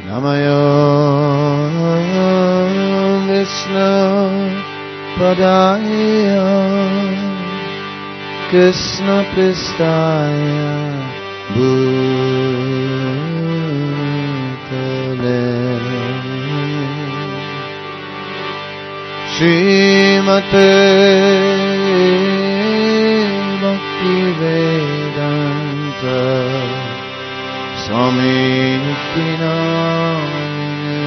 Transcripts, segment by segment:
Namayo Vishnu Padaya Krishna Pristaya Bhutale Srimate Bhaktivedanta Swami Nityanamine.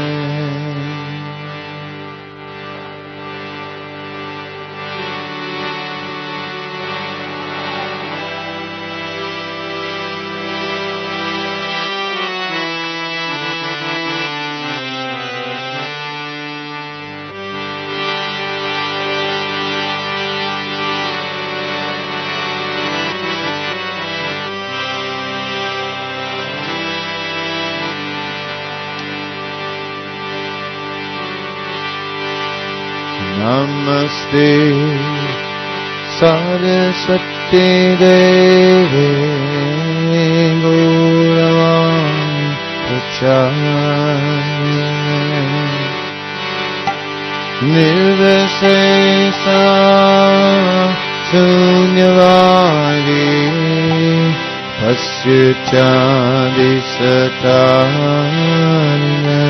Namaste Saraswati Devi Gauravani Pracharine Nirvishesha Sunyavadi Pasyachadi Satarine.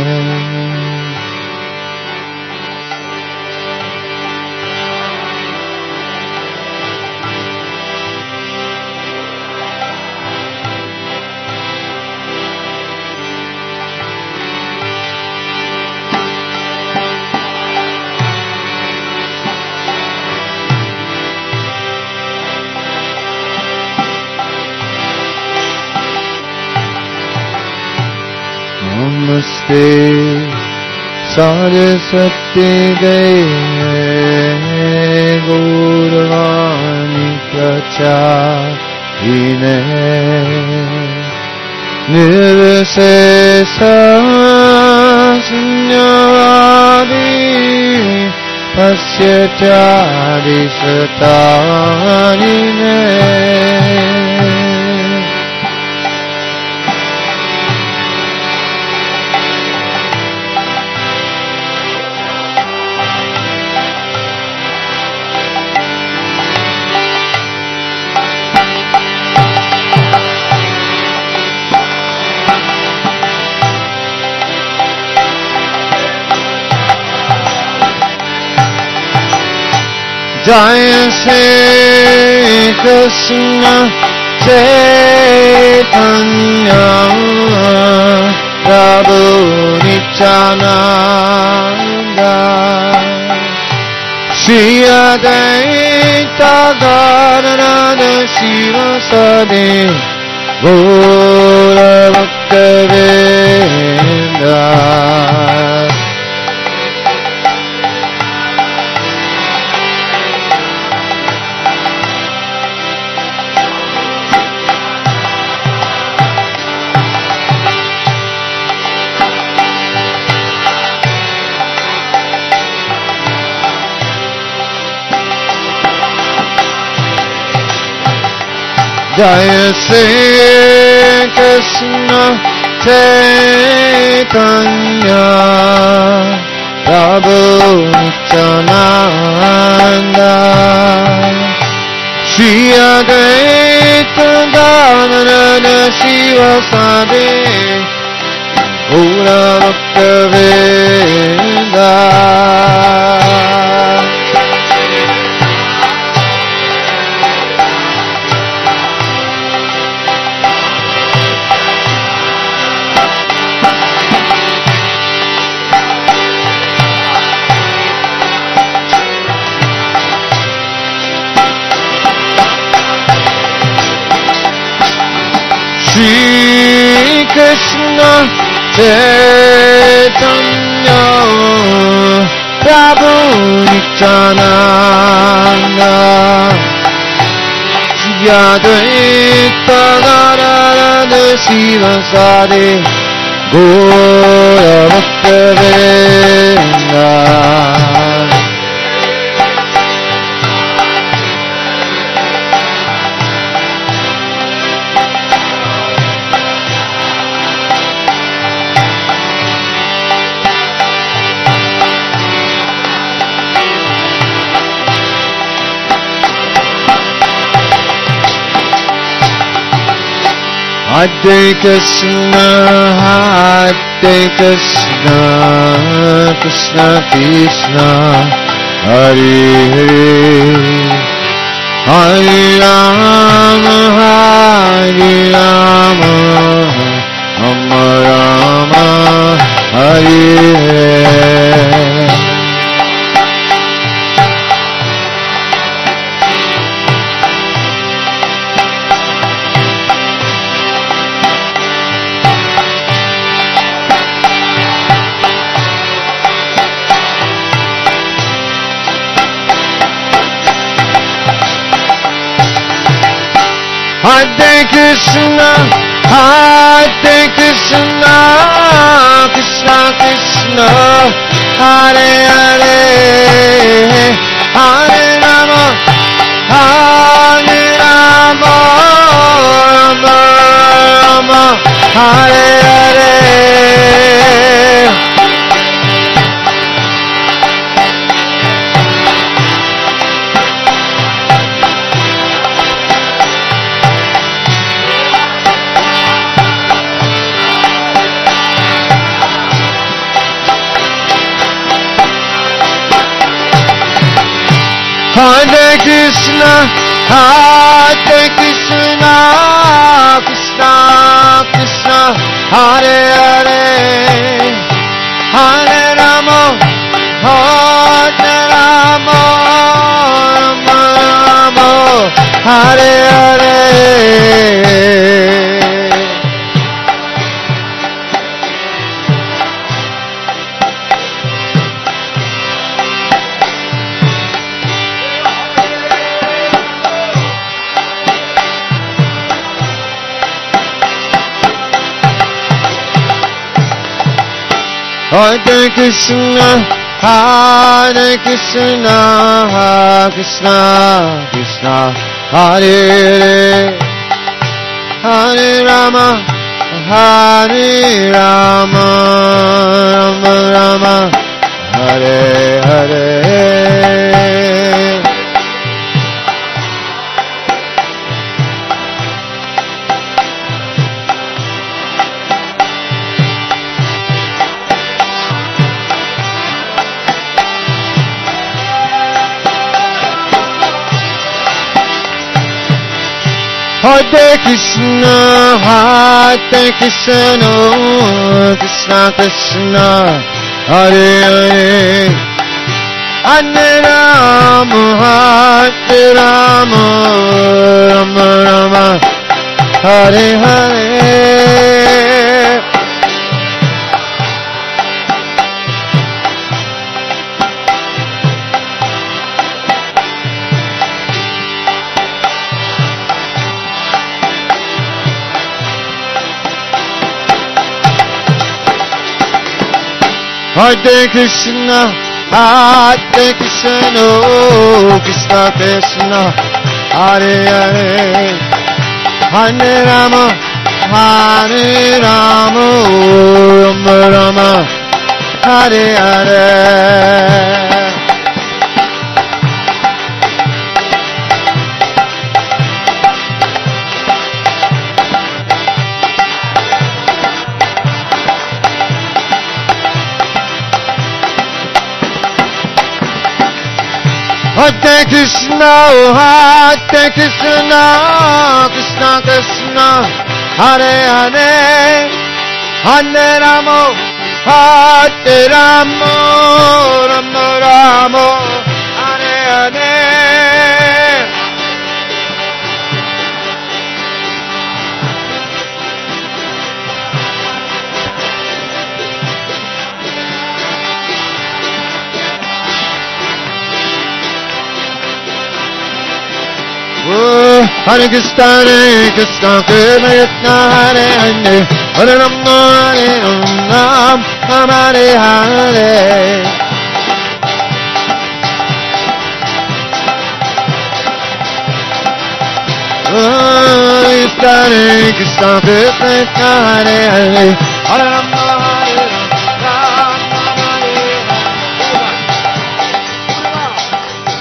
Namaste Saraswati Devi Gauravani Pracharine Nirvishesha Sunyavadi Pasyachadi Satarine. Jaya Shri Krishna Chaitanya Prabhu Nityananda Shri Advaita Gadadhara Sivasadi Gaura Bhakta-vrinda. Jaya Shri Krishna Chaitanya Prabhu Nityananda Shri Advaita Gadadhara Sivasadi Gaura Bhakta-vrinda. Shri Krishna Chaitanya Prabhu Nityananda Shri Advaita Gadadhara Sivasadi Gaura Bhakta-vrinda. Hare Krishna, Hare Krishna, Krishna Krishna, Hare Hare, Hare Rama, Hare Rama, Rama Rama, Hare Hare. Hare Krishna, Hare Krishna, Krishna Krishna, Hare Hare, Hare Rama, Hare Rama, Rama Rama, Hare Hare. Hare Krishna, Hare Krishna, Krishna Krishna, Hare Hare, Hare Rama, Hare Rama, Rama Rama, Hare Hare. Hare Krishna, Hare Krishna, Krishna Krishna, Hare Hare, Hare Rama, Hare Rama, Rama Rama, Hare Hare. Hare Krishna, Hare Krishna, Krishna Krishna, Hare Hare, Hare Rama, Hare Rama, Rama Rama, Hare Hare. Hare Krishna, Hare Krishna, Krishna Krishna, Hare Hare, Hare Rama, Hare Rama, Rama Rama, Hare Hare. Hare Krishna, Hare Krishna, Krishna Krishna, Hare Hare, Hare Rama, Hare Rama, Rama Rama, Hare Hare. Hare Krishna, Krishna Krishna, Hare Hare, Hare Rama, Hare Rama, Hare Hare. Hare Krishna, Krishna Hare Hare, Hare Rama, Hare Rama,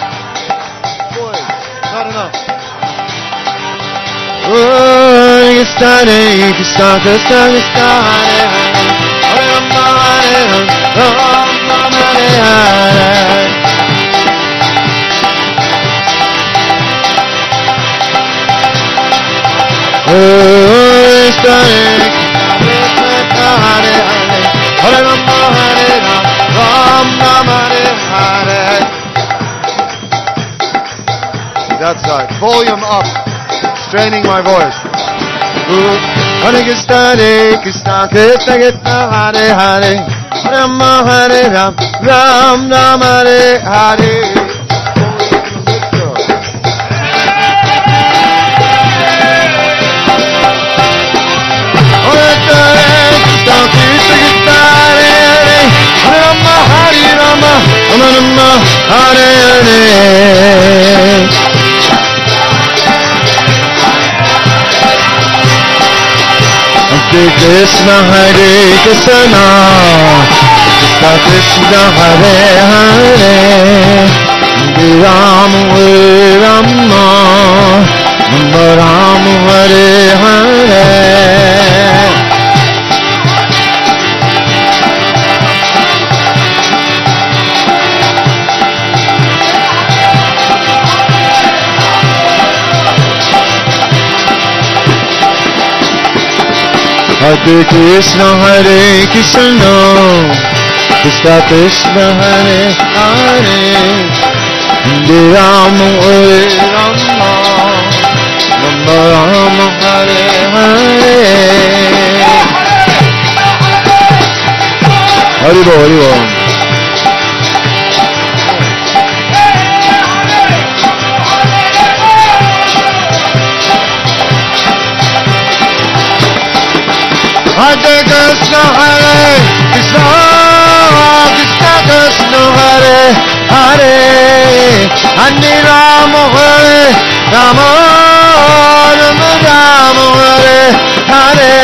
Hare Hare. Not enough. Hare Krishna Krishna Krishna Hare Hare Hare Rama Rama Hare Hare Krishna Krishna Hare Hare Hare Rama Rama Hare Hare. That side. Volume up. Straining my voice. Hare Krishna Krishna Krishna Hare Hare Hare Rama Hare Rama Hare Hare. Krishna Hare Krishna Krishna Krishna Hare Hare Rama Hare Rama Rama Rama Hare Hare. Hare Krishna Hare Krishna Krishna Krishna Hare Hare Rama Hare Rama Rama Rama Hare Hare. Hari Bol, Hari Bol. Hare Krishna Hare Krishna Krishna Krishna Hare Hare Hare Rama Hare Rama Rama Rama Hare Hare.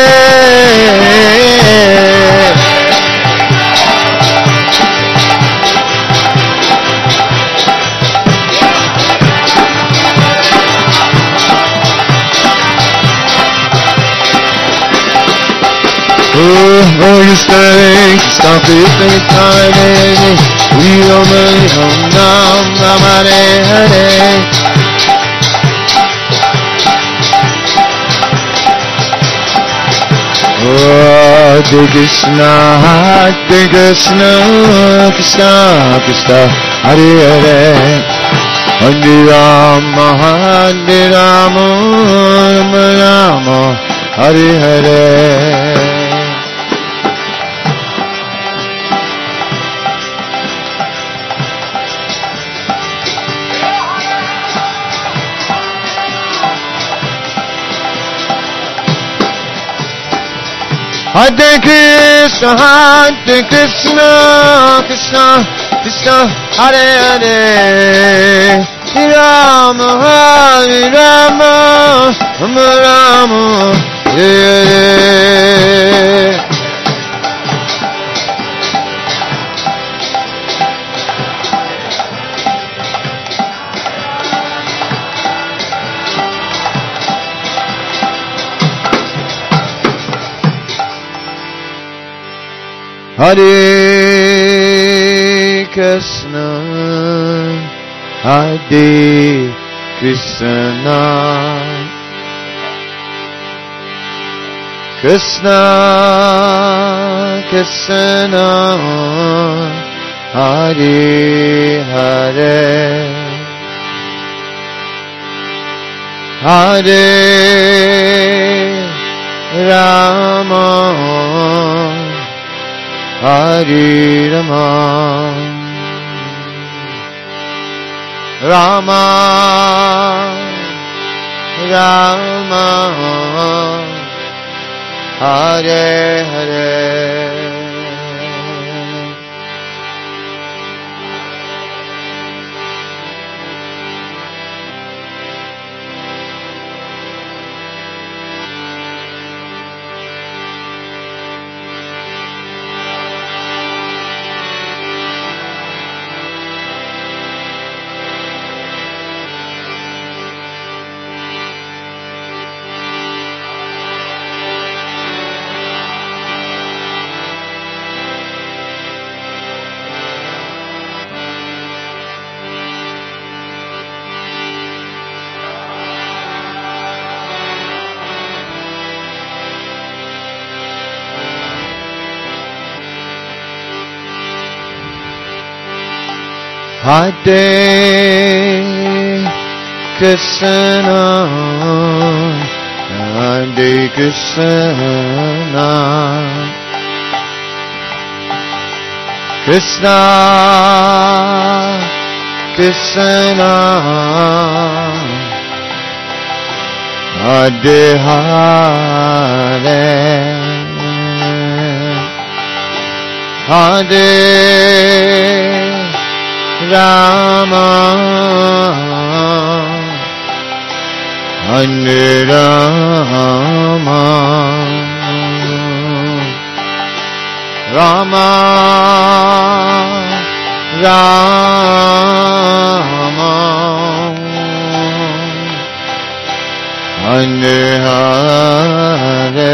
Krishna Krishna Krishna Hare Rama Rama Hare Hare. Hare Krishna Krishna Krishna Krishna Hare Hare Hare Rama Rama Rama Hare Hare. Hare Krishna Krishna Krishna Hare Hare Rama Rama Rama Rama Hare Hare. Hare Krishna Hare Krishna Krishna Krishna Hare Hare Hare Rama Hare Rama Rama Rama Hare Hare. Hare Krishna, Hare Krishna, Krishna Krishna, Hare Hare, Hare Rama, Hare Rama, Rama Rama, Hare Hare,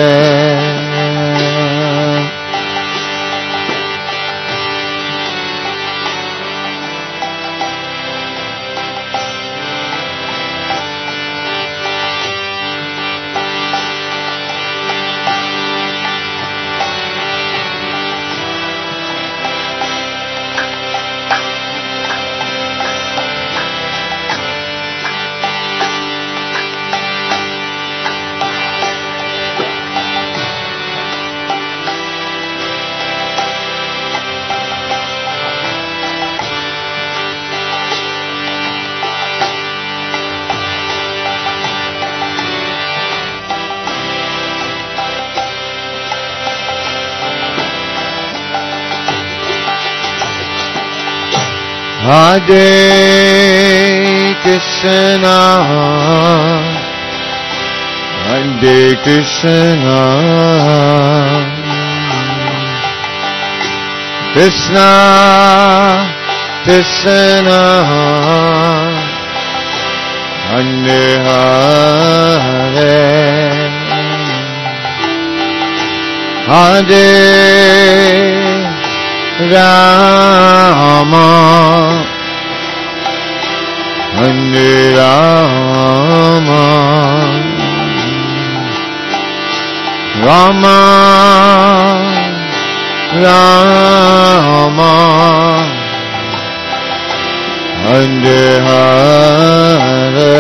Hare Krishna, Hare Krishna, Krishna Krishna, Hare Hare, Hare Rama, Hare Rama, Rama Rama, Hare Hare,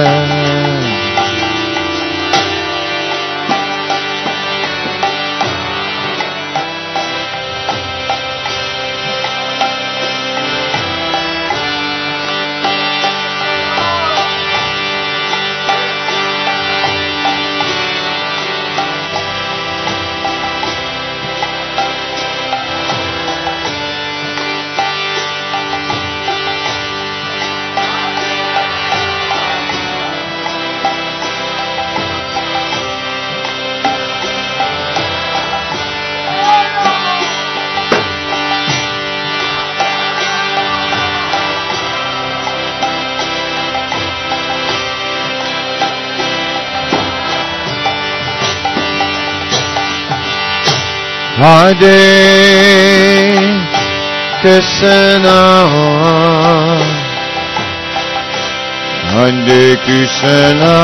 Hare Krishna, Hare Krishna,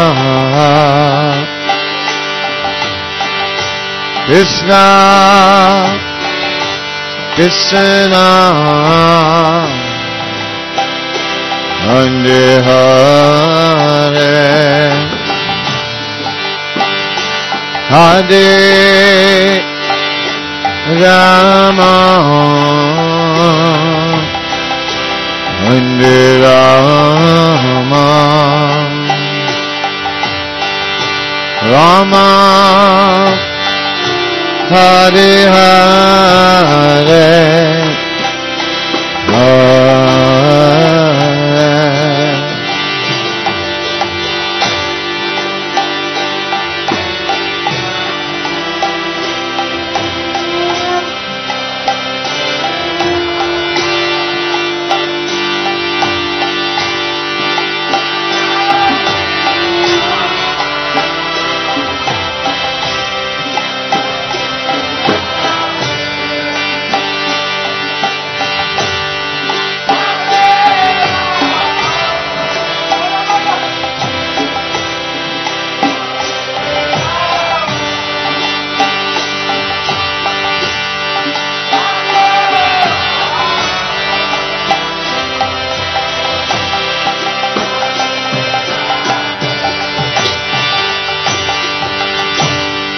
Krishna Krishna, Hare Hare, Hare Rama, Hare Rama, Rama Hare Hare,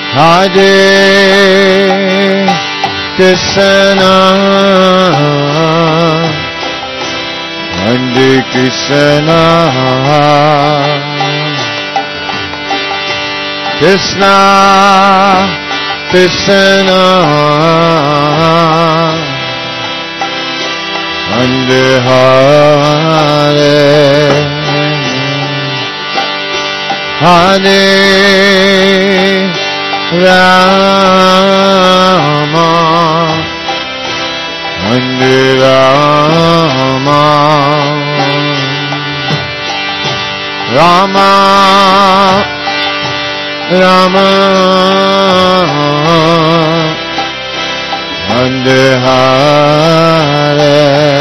Hare Krishna, Hare Krishna, Krishna Krishna, Hare Hare, Hare Rama, Hare Rama, Rama Rama, Hare Hare.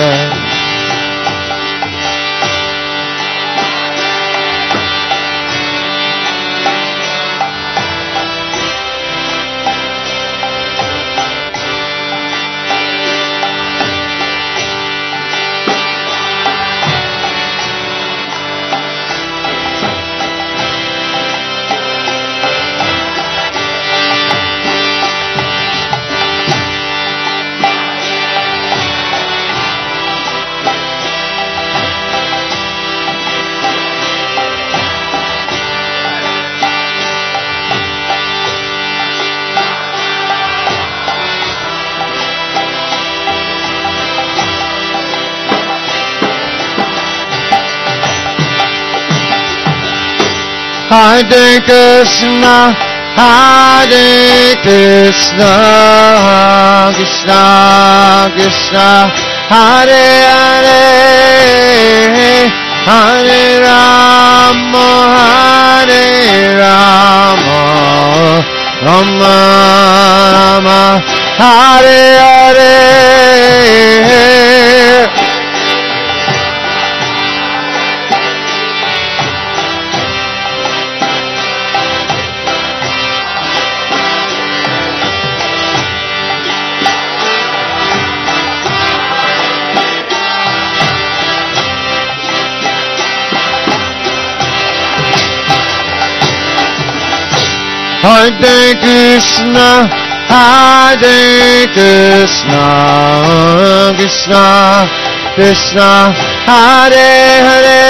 Hare Krishna, Hare Krishna, Krishna Krishna, Hare Hare, Hare Rama, Hare Rama, Rama Rama, Hare Hare. Hare Krishna, Hare Krishna, Krishna Krishna, Hare Hare,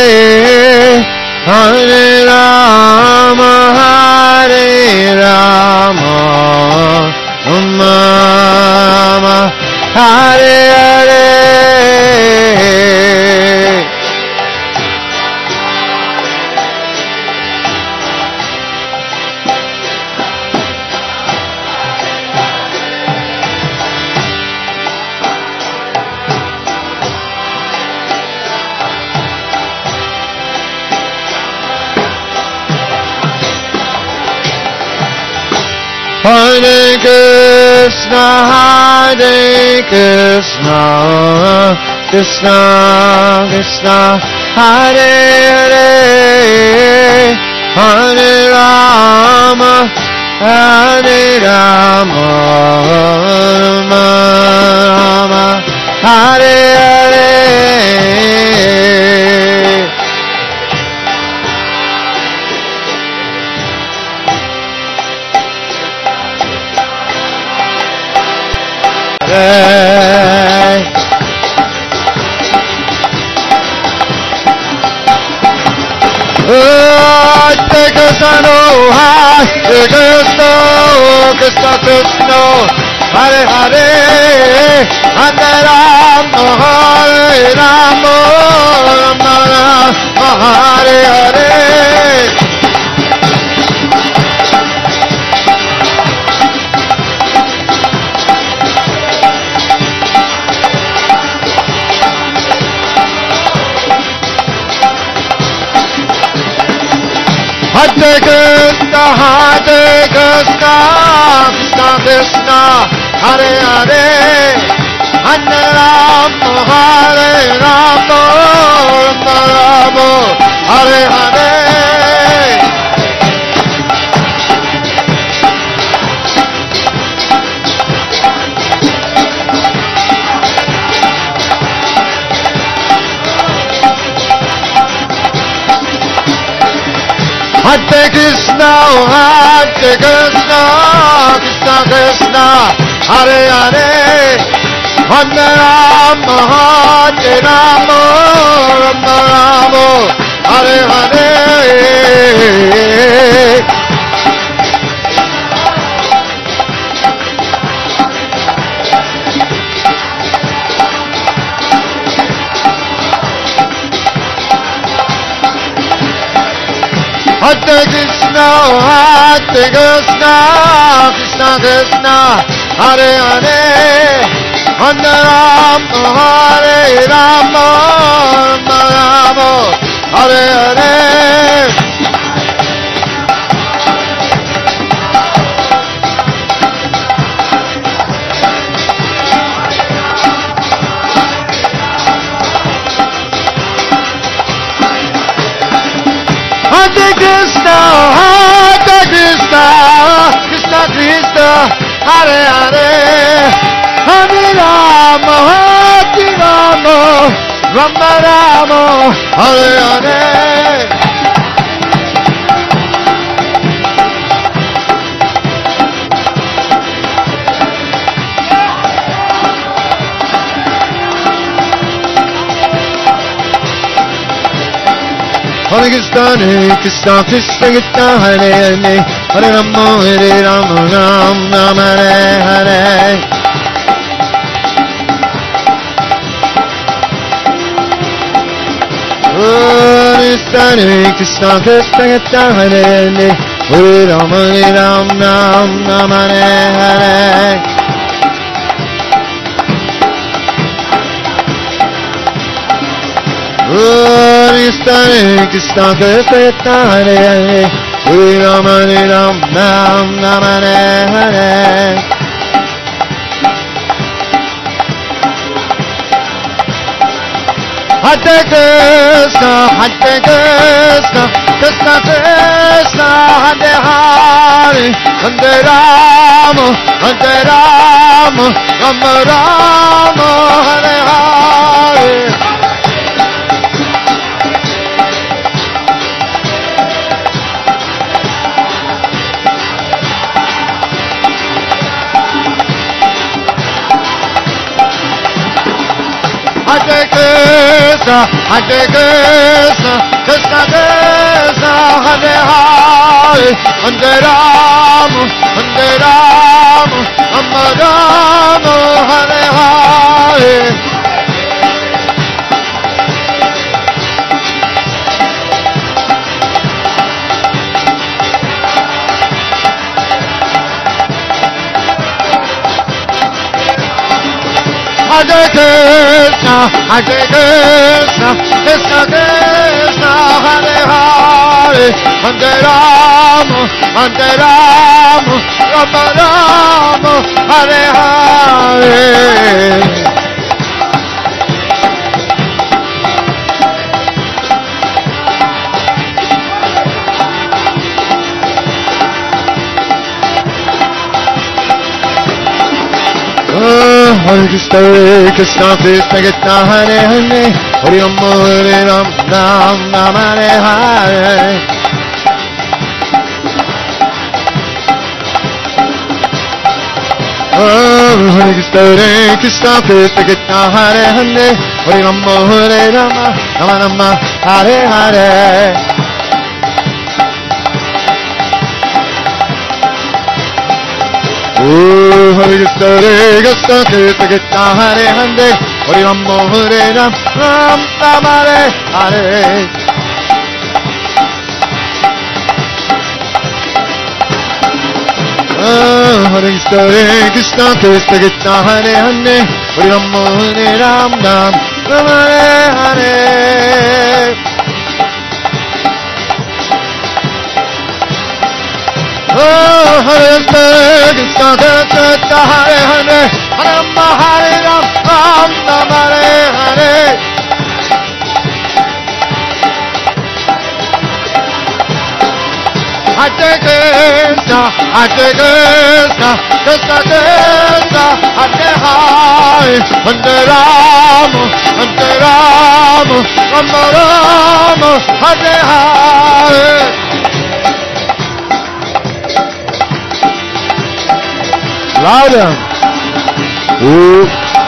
Hare Rama, Hare Rama, Rama Rama, Hare Hare. Hare Krishna, Hare Krishna, Krishna Krishna, Hare Hare, Hare Rama, Hare Rama, Rama Rama, Hare Hare. Krishna Krishna, Hare Hare, Hare Rama, Hare Rama, Rama Rama, Hare Hare. Hare Krishna, Hare Krishna, Krishna Krishna, Hare Hare, Hare Rama, Hare Rama, Rama Rama, Hare Hare. Hare Krishna, Hare Krishna, Hare Hare, Hare Rama, Hare Rama, Rama Rama, Hare Hare. Hare Krishna, Hare Krishna, Krishna Krishna, Hare Hare, Hare Rama, Hare Rama, Rama Rama, Hare Hare. Hare Krishna, Hare Krishna, Krishna Krishna, Hare Hare, Hare Rama, Hare Rama, Rama Rama, Hare Hare. Hare Krishna, Krishna Krishna, Hare Hare, Hare Rama, Hare Rama, Rama Rama, Hare Hare. Hare Krishna, Krishna Krishna, Hare Hare, Hare Rama, Hare Rama, Rama Rama, Hare Hare. Hare Krishna, Krishna Krishna, Hare Hare, Hare Rama, Hare Rama, Rama Rama, Hare Hare. Hare Krishna, Hare Krishna, Krishna Krishna, Hare Hare, Hare Rama, Hare Rama, Rama Rama, Hare Hare. Hare Krishna, Hare Krishna, Krishna Krishna, Hare Hare, Hare Rama, Hare Rama, Rama Rama, Hare Hare. Hare Krishna, Hare Krishna, Krishna Krishna, Hare Hare, Hare Rama, Hare Rama, Rama Rama, Hare Hare. Hare Krishna, Krishna Krishna, Krishna Hare Hare, Hare Rama, Hare Rama, Rama Rama, Hare Hare. Hare Krishna, Krishna Krishna, Krishna Hare Hare, Hare Rama, Hare Rama, Rama Rama, Hare Hare. Hare Krishna, Krishna Krishna, Krishna Hare Hare, Hare Rama, Hare Rama, Rama Rama, Hare Hare. Hare Krishna, Krishna Krishna, Krishna Hare Hare, Hare Rama, Hare Rama, Rama Rama, Hare Hare. Hare Krishna, Krishna Krishna, Hare Hare, Hare Rama, Hare Rama, Rama Rama, Hare Hare. Hare Krishna, Hare Krishna, Krishna Krishna, Hare Hare, Hare Rama, Hare Rama, Rama Rama, Hare Hare. Louder. Ooh.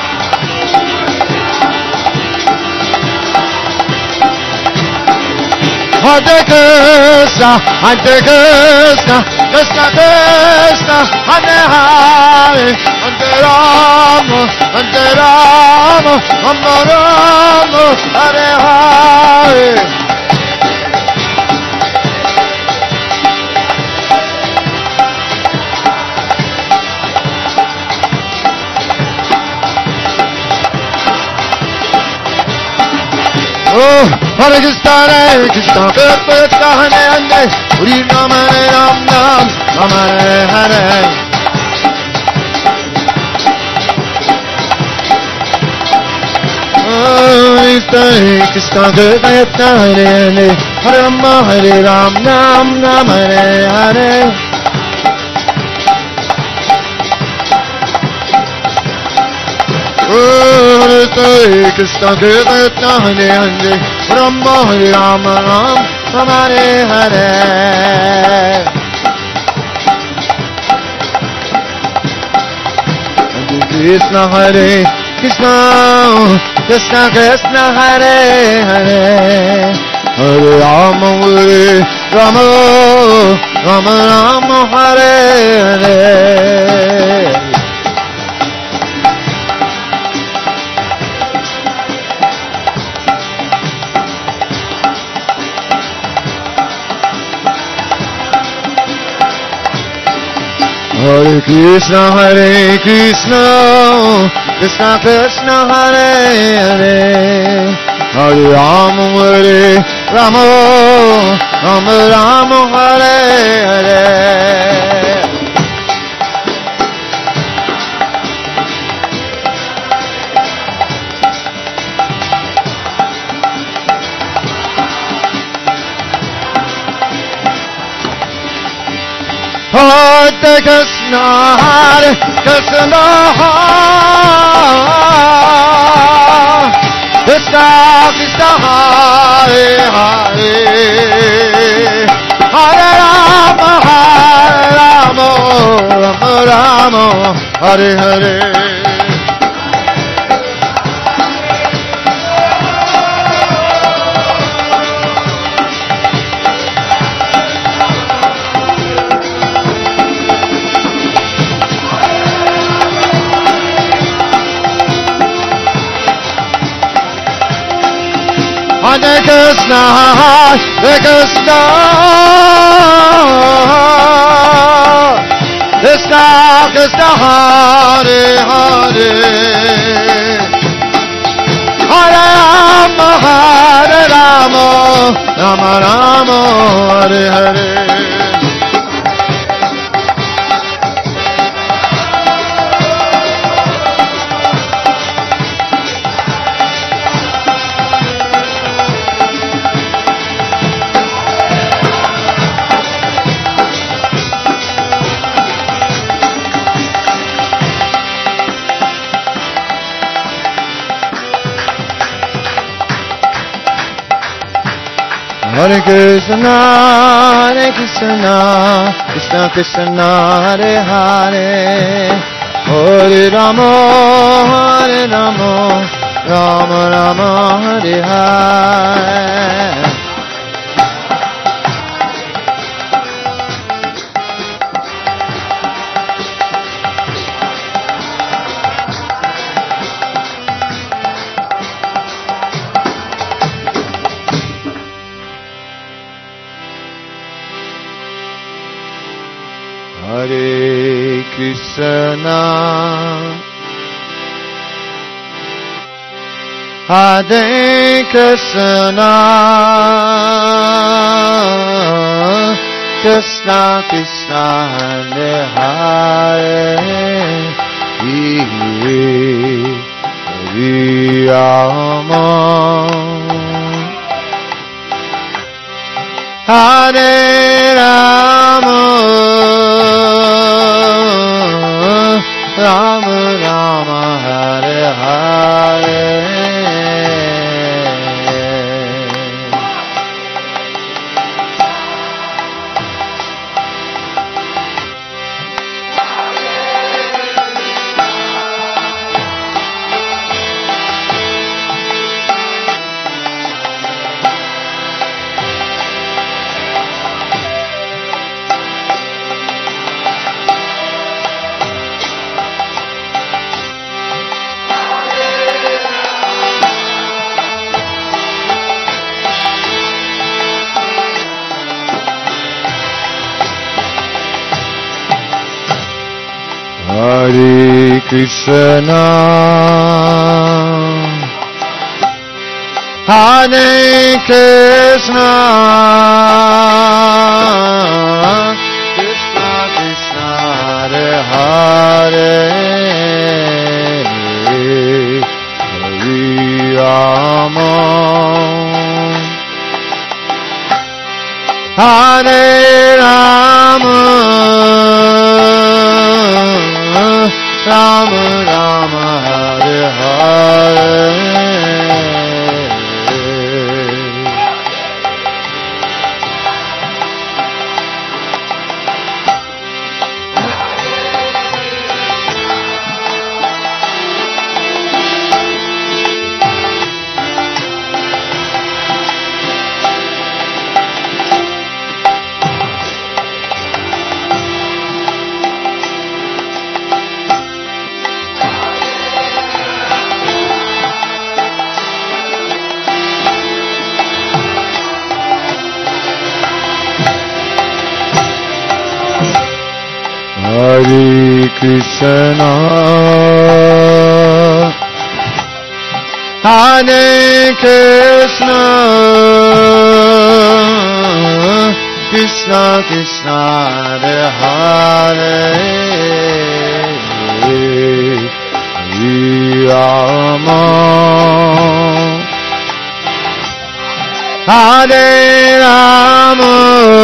Hare Krishna, Hare Krishna, Krishna Krishna, Hare Hare, Hare Rama, Hare Rama, Rama Rama, Hare Hare. Oh, Hare Krishna, Hare Krishna, Krishna Hare Hare, Hare Rama, Hare Rama, Rama Hare Hare. Oh, Hare Krishna, Krishna Hare Hare, Hare Rama, Hare Rama, Rama Hare Hare. Hare Krishna, Krishna Hare Hare, Rama Hare Rama, Rama Hare Hare. Krishna Hare Krishna, Krishna Krishna Hare Hare, Hare Rama Hare Rama, Rama Rama Hare Hare. Hare Krishna, Krishna Krishna Hare Hare, Hare Rama, Hare Rama, Rama Rama Hare Hare. Hare Krishna, Krishna Krishna Krishna Hare Hare, Hare Rama, Rama Rama, Hare Hare. Hare Krishna, Krishna Krishna Krishna Hare Hare, Hare Rama, Rama Rama, Hare Hare. Hare Krishna, Krishna Krishna Hare Hare, Hare Rama, Rama Rama Hare Hare. Hare Krishna, Hare Krishna, Krishna Krishna Hare Hare, Hare Rama, Hare Rama, Rama Rama, Hare Hare. Hare Krishna, Hare Krishna, Krishna Krishna, Hare Hare, Hare Rama, Hare Rama, Rama Rama, Hare Hare. Hare Krishna, Hare Krishna, Krishna Krishna, Hare Hare, Hare Rama, Hare Rama,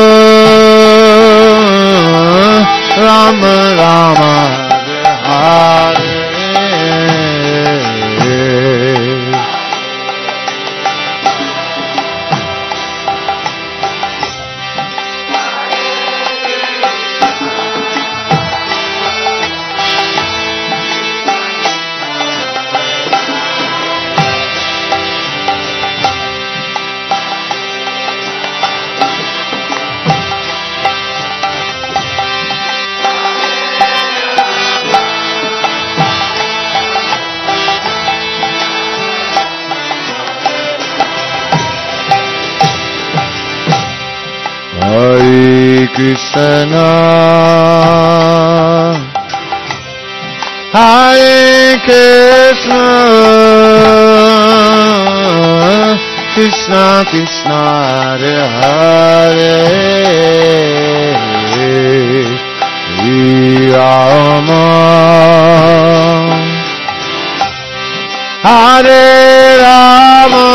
Rama Rama, Hare Krishna, Hare Krishna, Krishna Krishna, Hare Hare, Hare Rama, Hare Rama,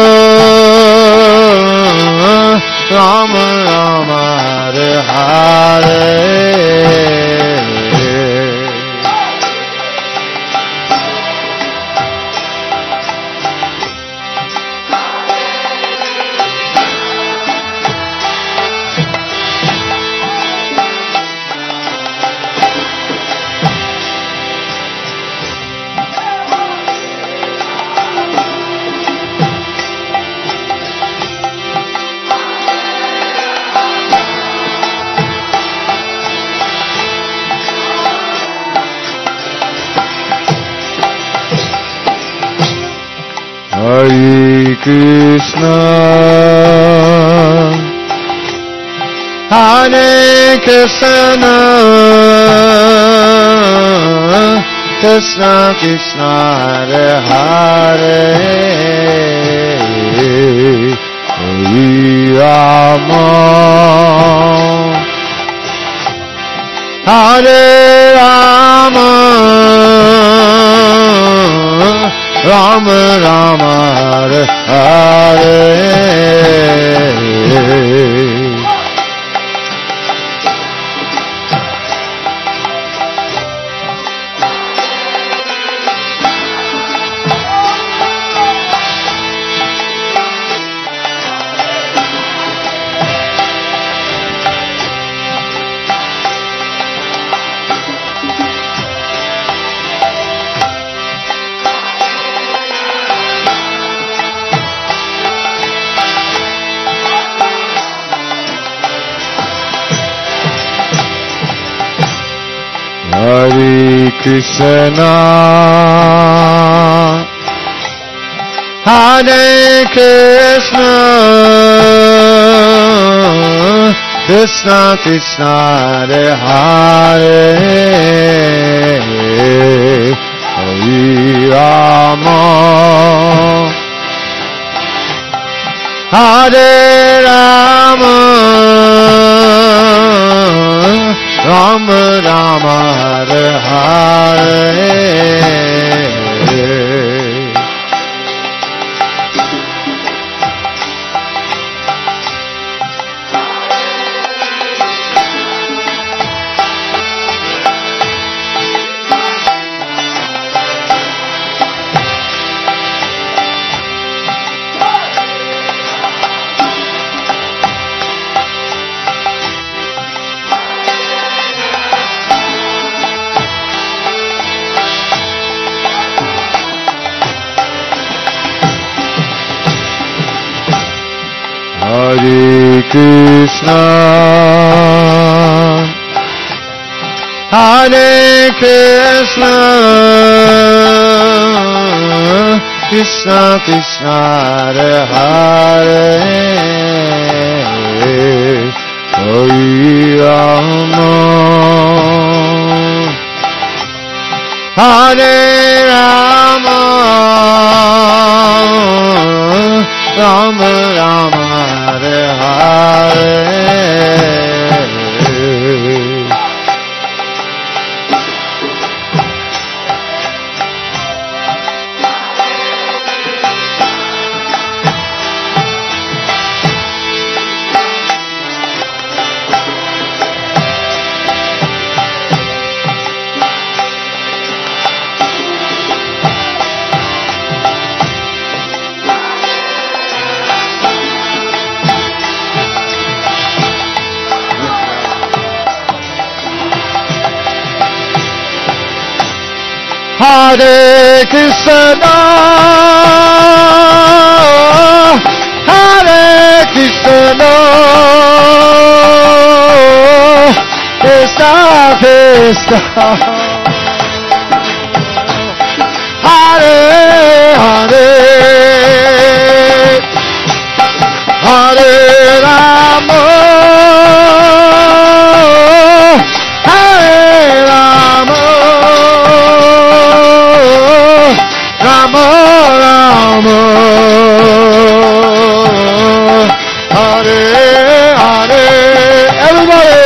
Rama Rama, Hare Hare. Hare Krishna, Hare Krishna, Krishna Krishna, Hare Hare, Hare Rama, Hare Rama, Rama Rama, Hare Hare. Hare Krishna, Hare Krishna, Krishna Krishna, Hare Hare, Rama Hare Hare Hare Krishna, Hare Krishna, Krishna Krishna, Hare Hare, Hare Rama, Hare Rama, Rama Rama, Hare Hare. Hare Krishna, Hare Krishna, Krishna Krishna, Hare Hare, Hare Rama, Hare Rama, Rama Rama, Hare Hare. Everybody.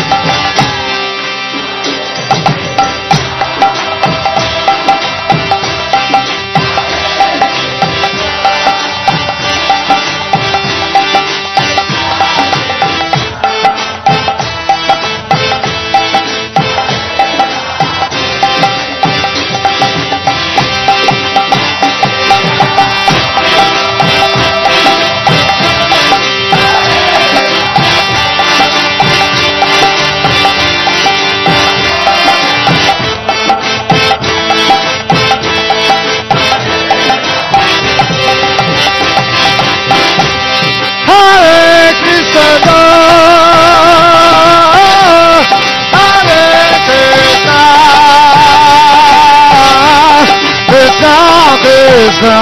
Krishna,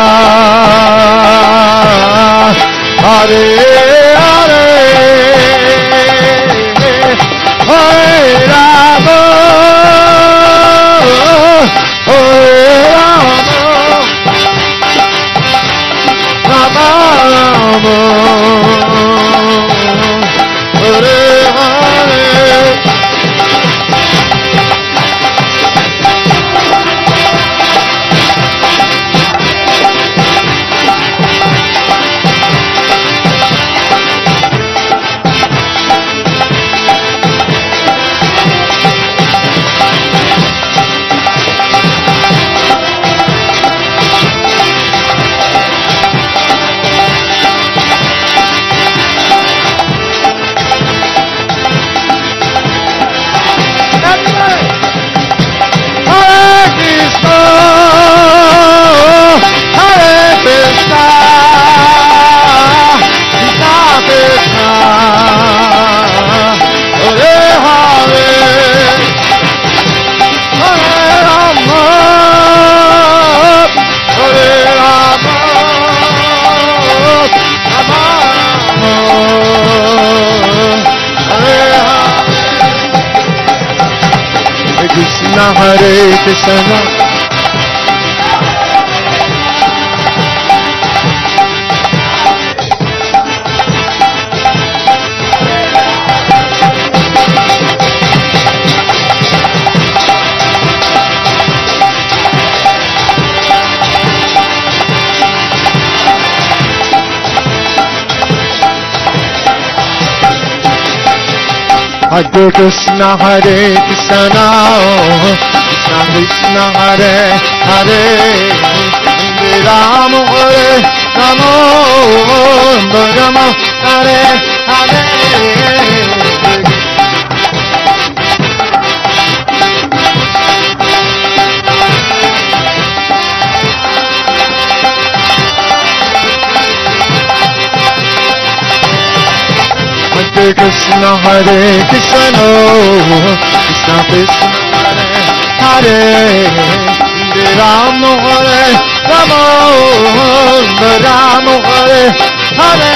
Hare Hare, Hare Rama, Hare Rama, Rama Rama, Hare Hare. Hare Krishna, Hare Krishna Krishna Krishna Hare Hare Rama Hare Rama Rama Hare Hare Hare Krishna Krishna Krishna Hare Hare Rama Hare Rama Rama Hare Hare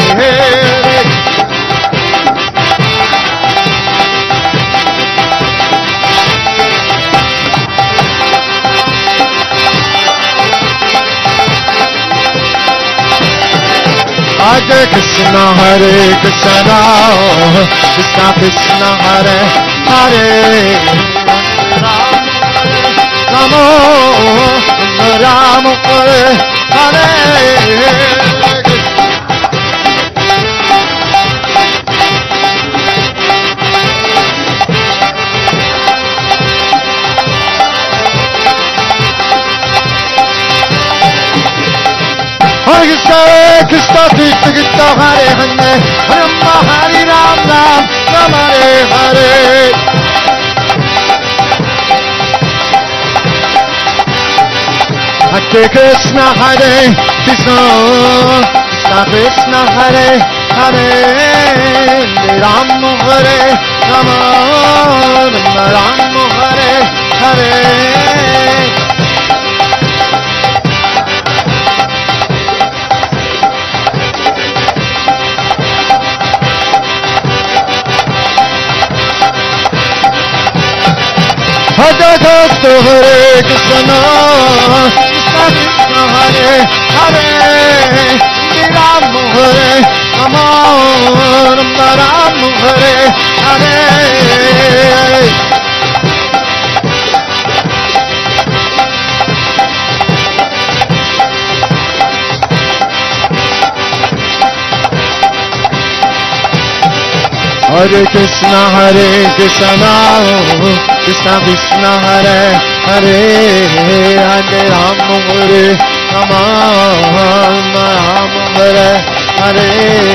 Hare Krishna Krishna Krishna Hare Hare Rama Rama Hare Hare Hare Krishna Krishna Krishna Hare Hare Rama Hare Ram Ram Ram Hare Hare Hare Krishna Krishna Krishna Hare Hare Ram Hare Rama Ram Hare Hare Hare Krishna Krishna Krishna Hare Hare Ram Hare Rama Ram Hare Hare Hare Krishna Krishna Krishna Hare Hare Hare Rama Hare Rama Rama Hare Hare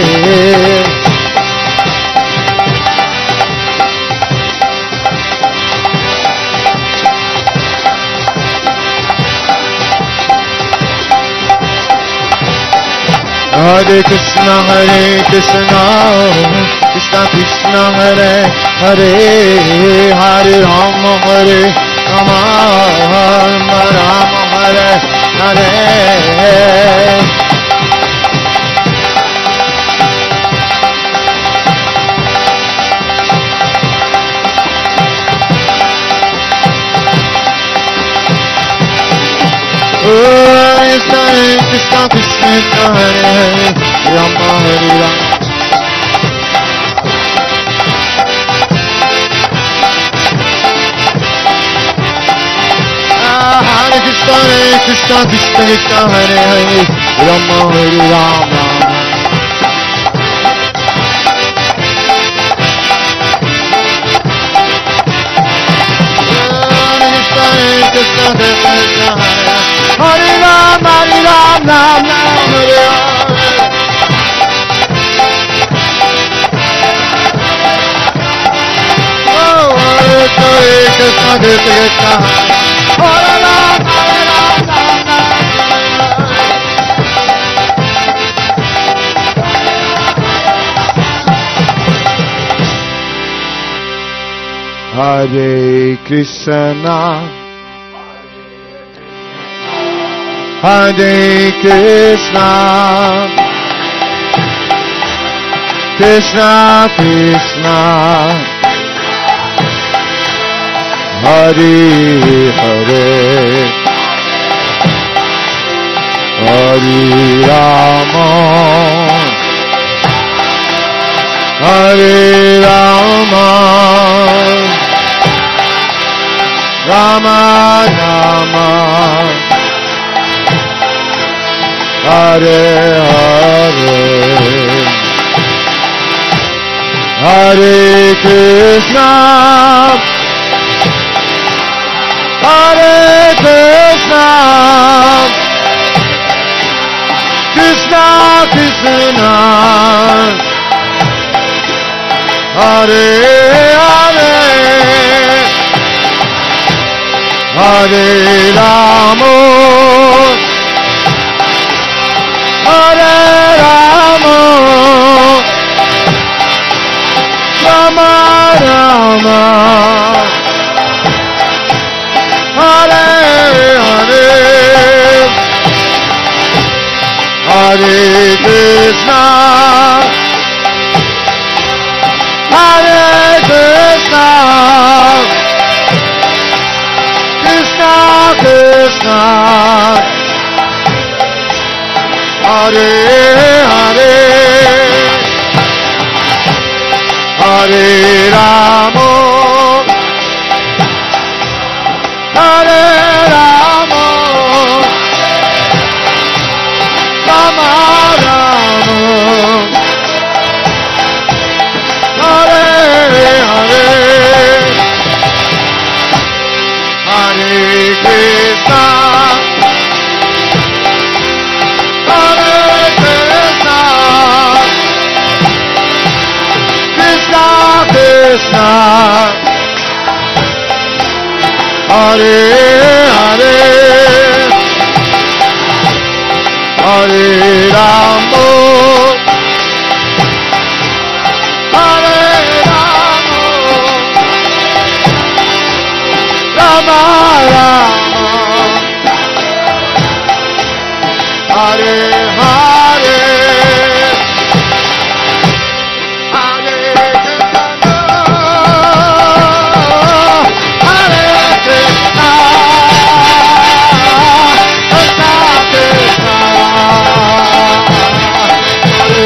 Hare Krishna Krishna Krishna Hare Hare Hare Rama Hare Rama Rama Hare Hare Krishna Krishna Hare Hare Rama Hare Rama Hare Krishna Krishna Hare Hare Rama Hare Rama Krishna Krishna Hare Ram Hare Ram Ram Ram Hare Hare Oh Hare Krishna Krishna Hare Ram Hare Ram Ram Ram Hare Krishna Hare Krishna Krishna Krishna Hare Hare Hare Rama Hare Rama Rama Rama Hare Hare Hare Krishna, Hare Krishna, Krishna Krishna, Hare Hare, Hare Rama, Hare Rama, Rama Rama, Hare Hare, Hare Krishna, Hare Krishna, Krishna Krishna, Hare Hare, Hare Rama, Hare Rama, Rama Rama, Hare Hare, Hare Krishna, Hare Krishna, Krishna Krishna, Hare Hare, Hare Rama, Hare Rama, Rama Rama, Hare Hare, Hare Krishna, Hare Krishna, Krishna Krishna,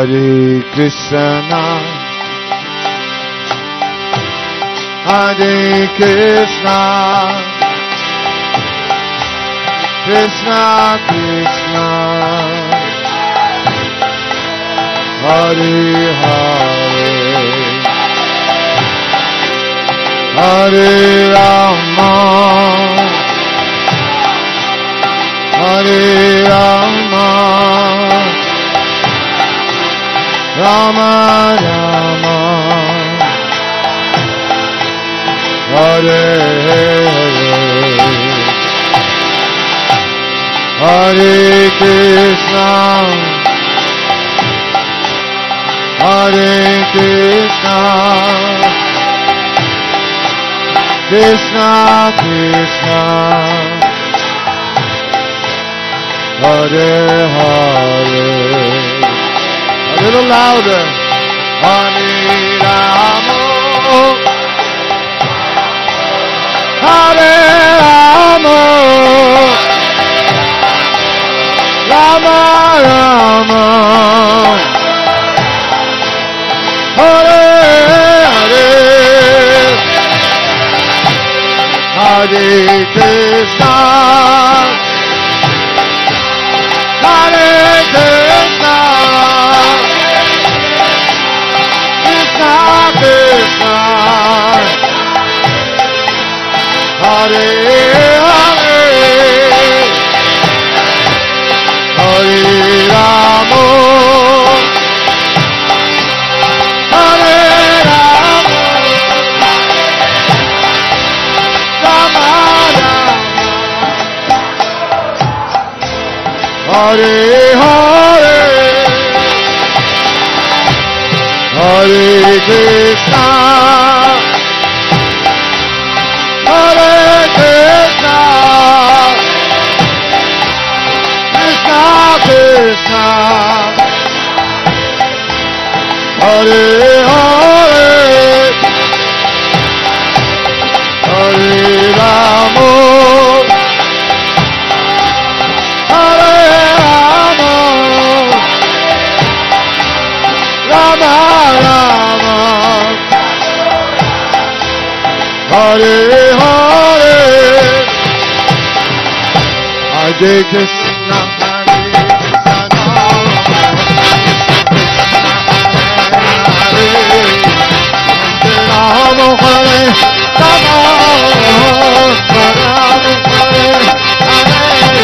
Hare Krishna, Hare Krishna, Krishna Krishna, Hare Hare, Hare Rama, Hare Rama, Rama Rama, Hare Hare, Hare Krishna, Hare Krishna, Krishna Krishna, Hare Hare. A little louder. Hare Rama, Hare Rama, Rama Rama, Hare Hare, Hare Krishna, Hare Krishna, Krishna Krishna, Hare Hare, Hare Rama, Hare Rama, Rama Rama, Hare Hare, Hare Krishna, Hare Krishna, Krishna Krishna, Hare Hare, Hare Rama, Hare Rama, Rama Rama, Hare Hare, Hare Krishna, Hare Krishna, Hare Rama, Hare Rama, Rama Hare Hare.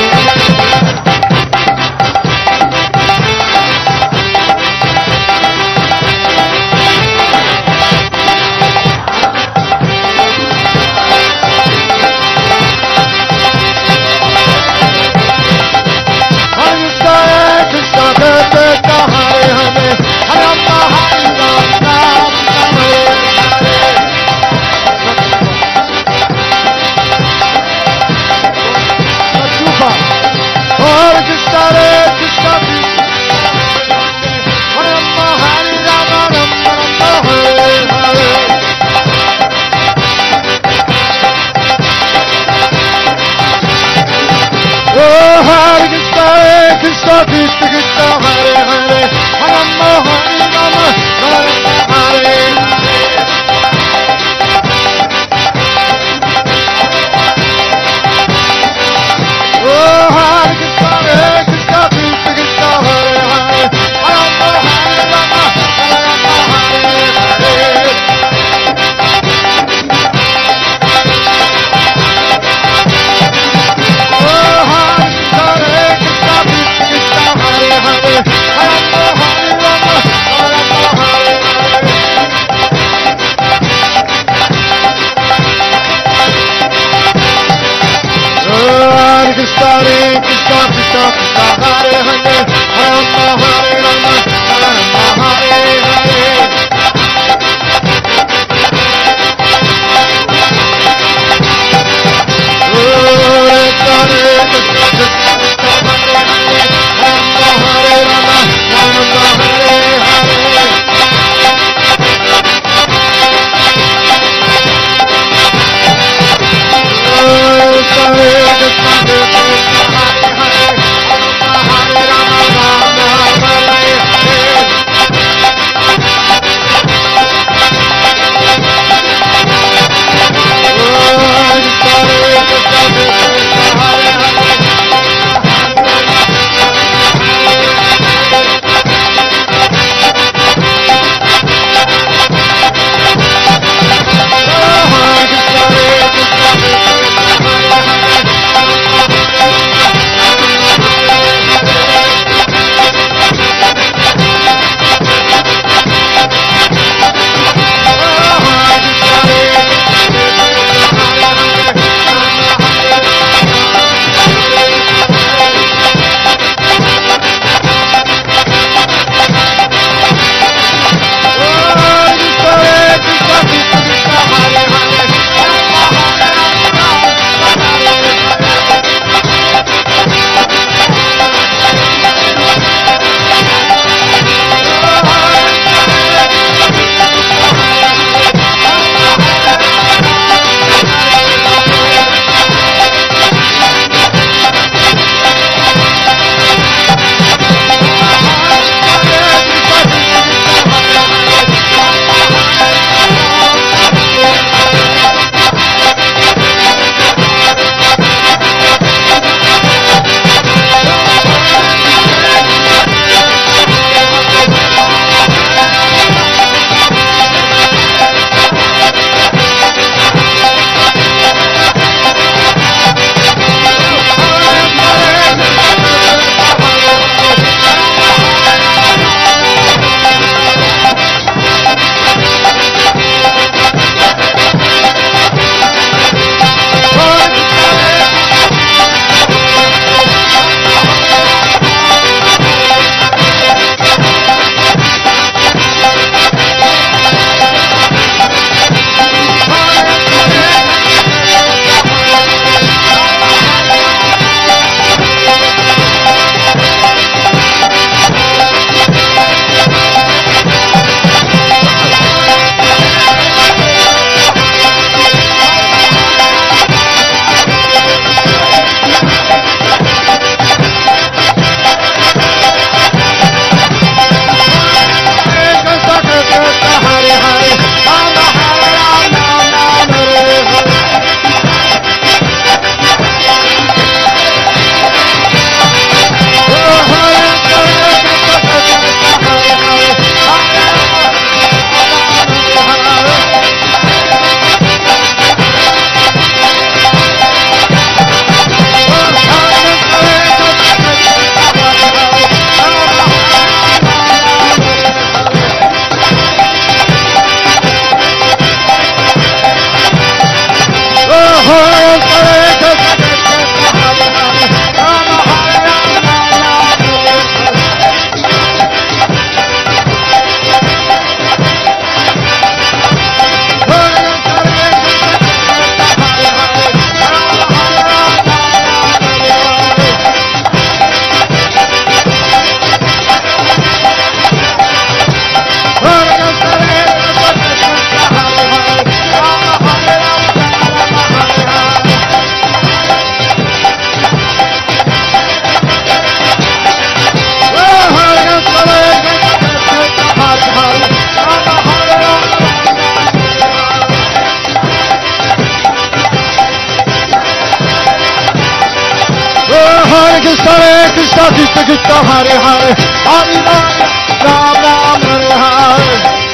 Krishna Krishna Hare Hare Hare Ram Ram Hare Hare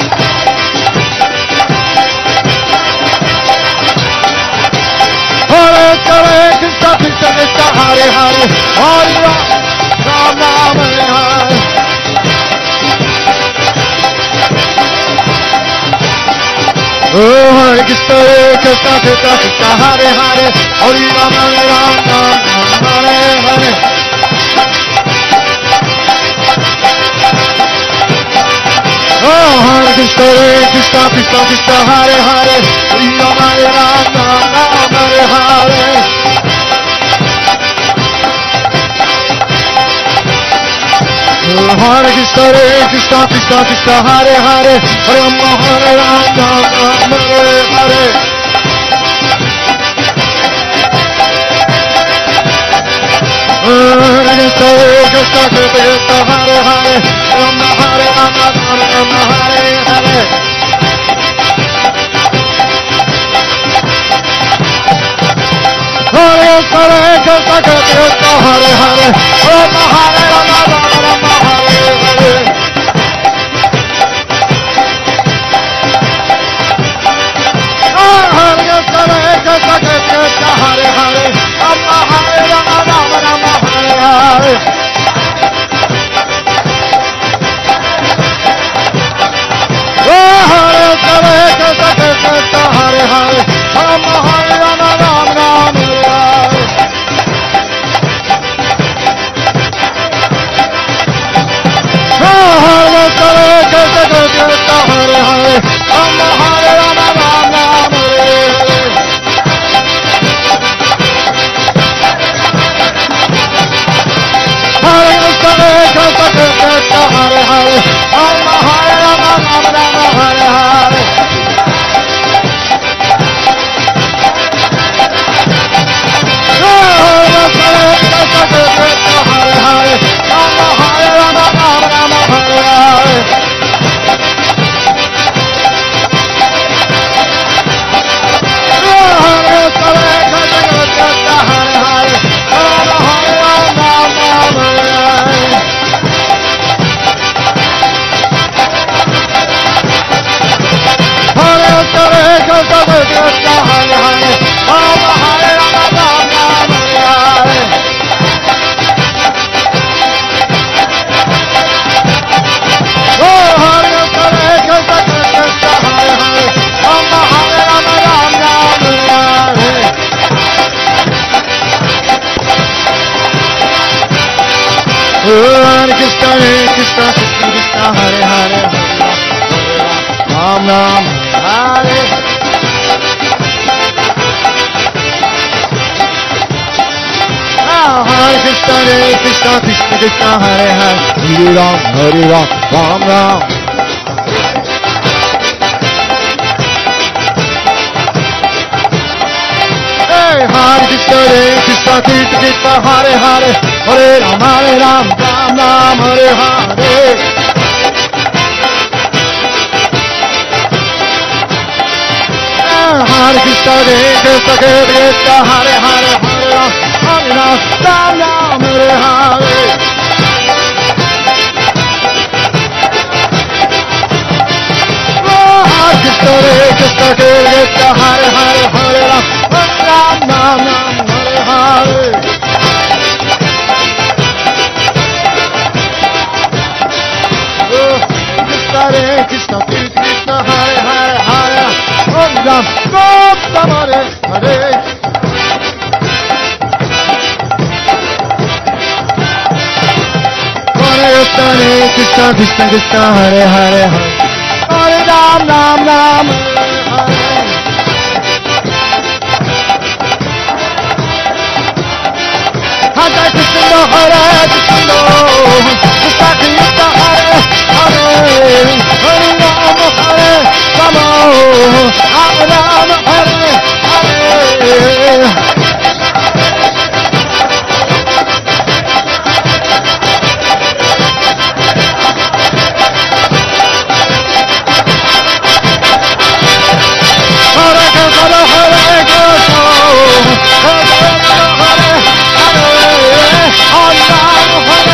Hare Krishna Krishna Krishna Hare Hare Hare Ram Ram Hare Hare Oh, Hare Krishna Krishna Krishna Krishna Hare Hare Hare Ram Hare Ram Ram Hare Hare Oh, Hare Krishna Krishna Krishna Krishna Hare Hare Hare Ram Hare Ram Ram Hare Hare Hare Krishna Krishna Krishna Krishna Hare Hare Hare Ram Hare Ram Ram Hare Hare Hare Krishna Krishna Krishna Hare Hare Ram Hare Ram Ram Hare Hare Hare Krishna Krishna Hare Hare Ram Hare Ram Ram Hare Hare Hare Krishna Krishna Hare Hare Ram Hare Ram Ram Hare Hare Hare Krishna Krishna Hare Hare Ram Hare Ram Ram Hare Hare Hare Krishna Krishna Hare Hare Ram Hare Ram Ram Hare Hare Hare Krishna Krishna Krishna Hare Hare Ram Hare Ram Ram Hare Hare Hare Krishna Krishna Krishna Hare Hare Ram Ram Hare Hare Krishna Krishna Krishna Krishna Hare Hare Hare Ram Ram Ram Hare Krishna Krishna Krishna Krishna Hare Hare Hare Ram Ram Ram Hare Hare Hare Krishna Krishna Krishna Hare Hare Hare Ram Ram Hare Hare Hare Krishna Krishna Krishna Hare Hare Hare Ram Ram Hare Hare Hare Krishna Krishna Hare Hare Hare Ram Ram Hare Hare Hare Krishna Krishna Krishna Hare Hare Hare Ram Ram Hare Hare Krishna Hare Krishna Krishna Krishna Hare Hare Hare Ram Hare Rama Ram Ram Hare Hare Hare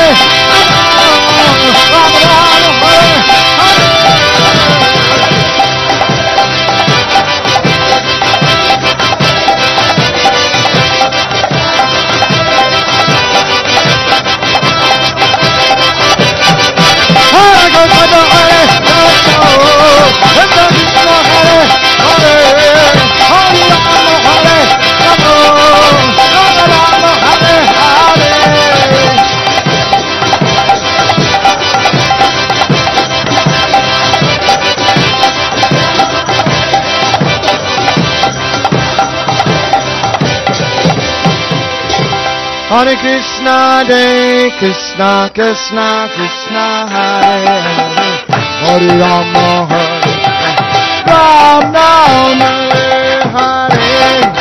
Hare Krishna, Krishna Krishna, Krishna Hare Hare, Hare Rama, Hare Rama, Hare Hare.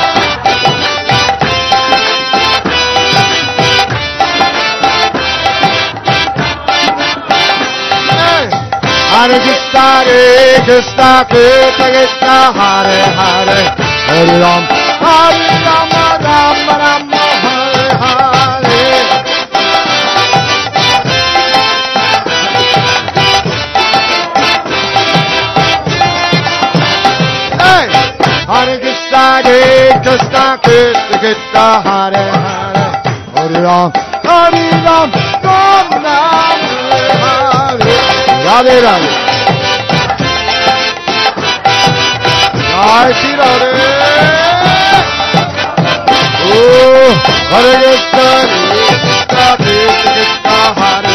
Hare Krishna, Krishna Krishna, Hare Hare, Hare Rama, Rama Rama, Hare Hare. Hey! Hare Krishna, Krishna Krishna, Hare Hare, Hare Rama, Rama Rama, Hare Hare. Radhe Radhe. Jai Shri Radhe. Oh, Hare Krishna, Krishna Krishna, Hare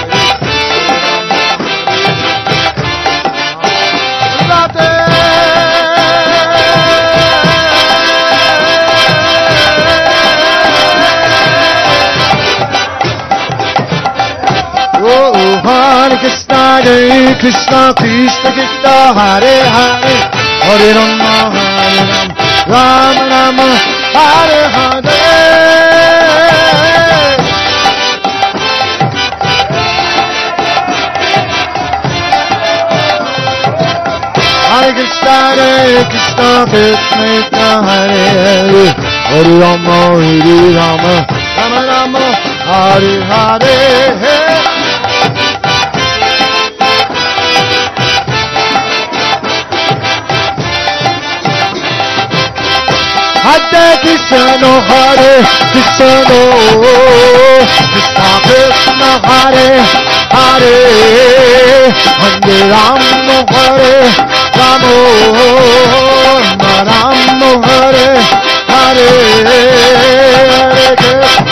Hare. Radhe. Oh, Hare Krishna, Hare Krishna, Krishna Krishna, Hare Hare, Hare Rama, Rama Rama, Hare Hare. Hare Krishna, Hare Krishna, Krishna Krishna, Hare Hare, Hare Rama, Rama Rama, Hare Hare. Hare Krishna, Hare Krishna, Krishna Krishna, Hare Hare, Hare Rama, Hare Rama, Rama Hare Hare, Hare Krishna.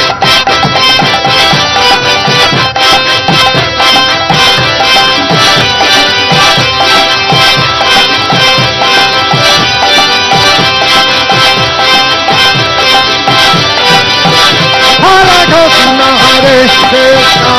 Hare Krishna,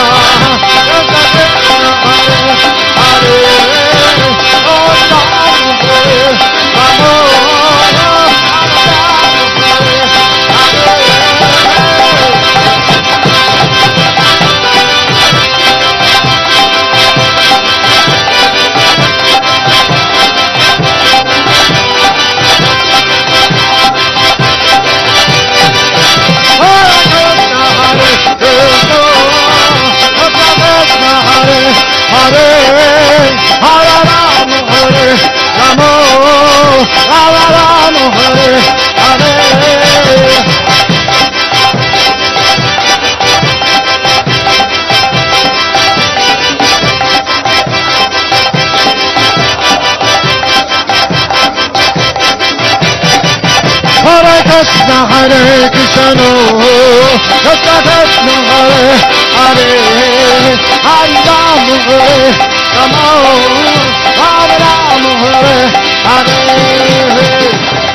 Hare Krishna, Krishna Krishna, Hare Hare, Hare Rama, Hare Rama, Rama Rama, Hare Hare.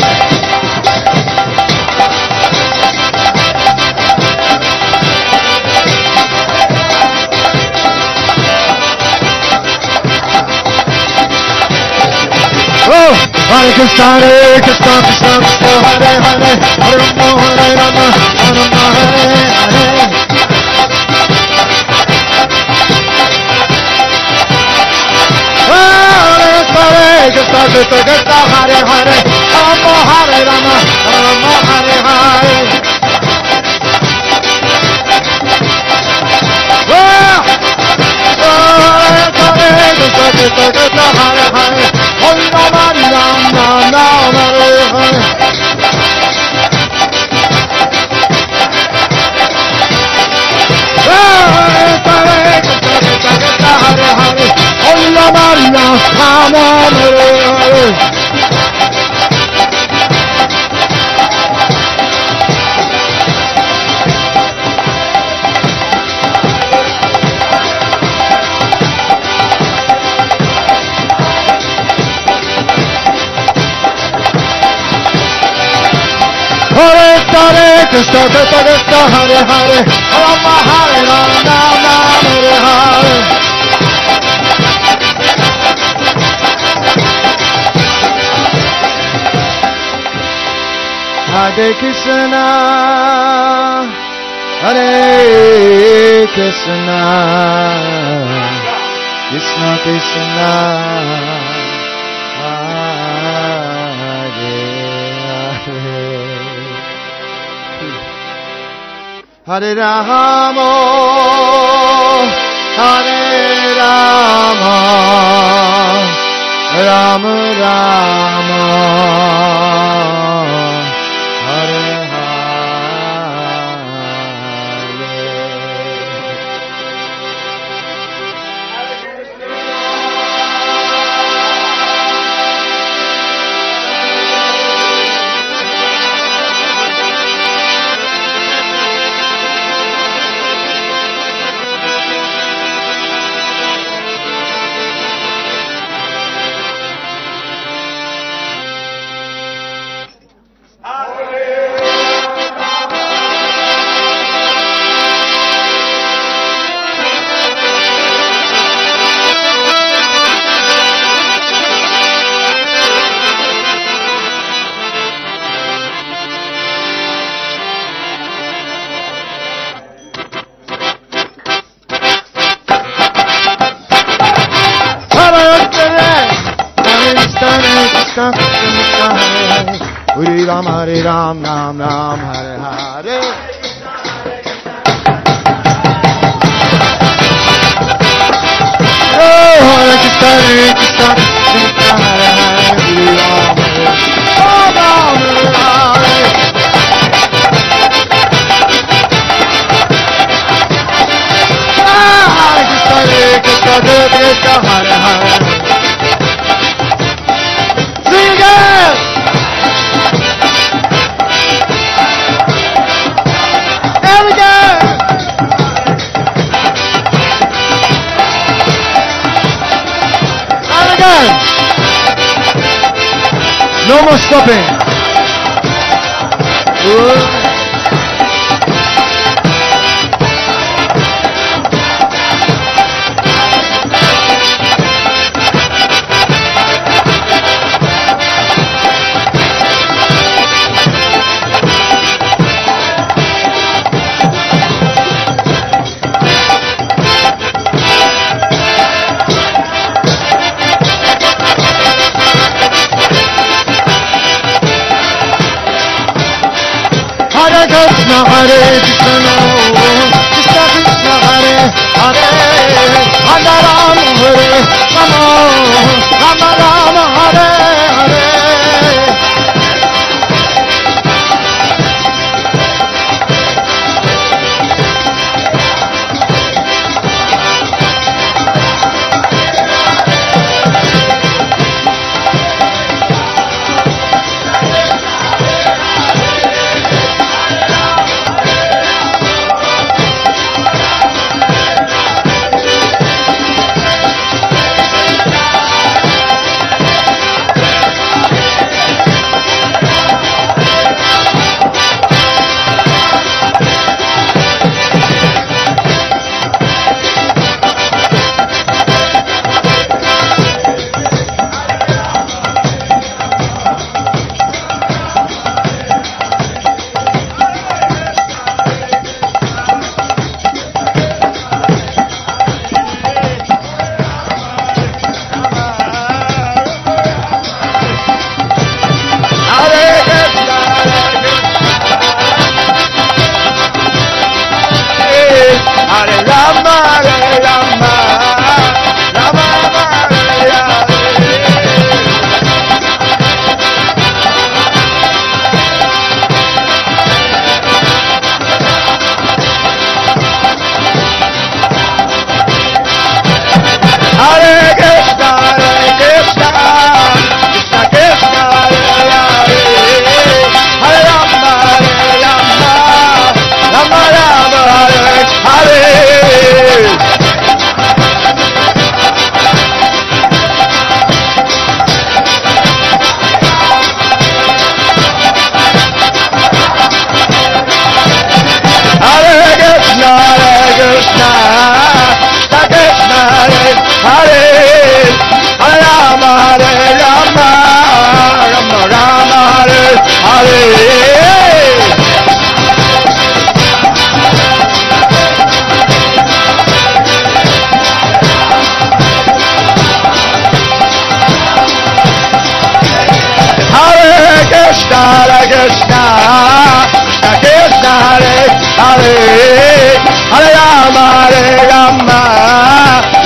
Oh, Hare Krishna, Hare Krishna, Krishna Krishna, Hare Hare, Hare Rama, Hare Rama, Rama Hare Hare. Hare Krishna, Krishna Krishna, Hare Hare, Rama Hare Rama, Rama Hare Hare. Hare Krishna, Krishna Krishna, Hare Hare, Hare Rama, Rama Rama, Hare Hare. Hare Krishna, Krishna Krishna, Hare Hare, Hare Rama, Rama Hare Hare. Hare Hare Krishna, Krishna Krishna, Hare Hare, Rama Hare Rama, Rama Hare Hare. Hare Krishna, Hare Krishna, Krishna Krishna, Hare Hare. Hare Rama, Hare Rama, Rama Rama, Hare Hare Ram, Hare Ram, Ram Ram, Hare Hare. Oh, Hare Krishna, Krishna Krishna, Hare Hare, Hare Ram, Hare Ram, Hare Hare. Hare Krishna, Krishna Krishna, Hare Hare. Sing again. No more stopping. Hare Krishna, Hare Krishna, Krishna Krishna, Hare Hare, Hare Rama, Hare Rama, Rama Rama, Hare Hare.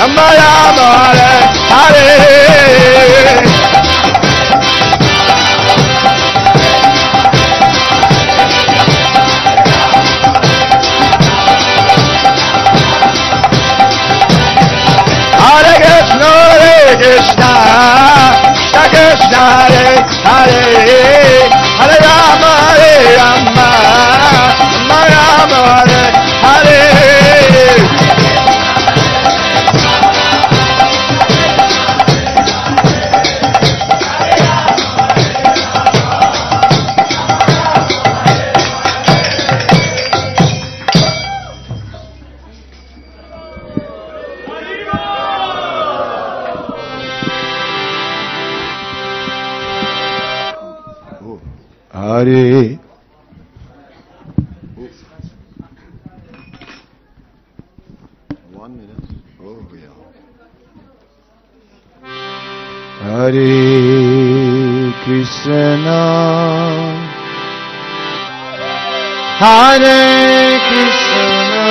Rama Rama Hare Hare. Hare Krishna, Hare Krishna, Krishna Krishna, Hare Hare, Hare Rama, Hare Rama, Rama Rama, Hare Hare. Hare. Hare Krishna, Hare Krishna,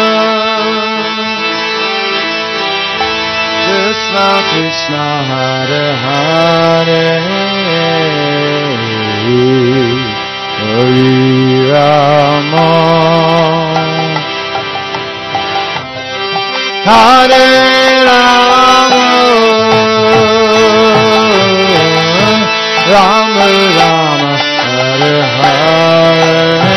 Krishna Krishna, Hare Hare, Hare Rama, Hare Rama, Rama Rama, Hare Hare.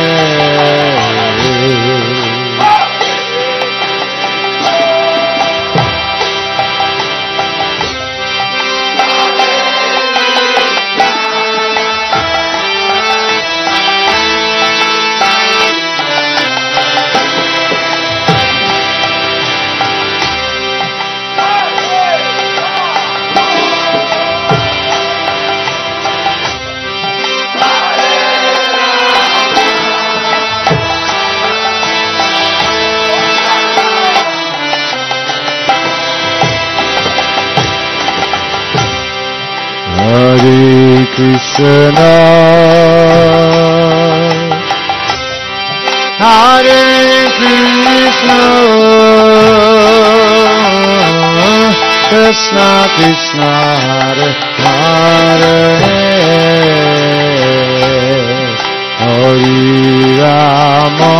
Hare Krishna, Hare Krishna, Krishna Krishna, Hare Hare, Hare Rama,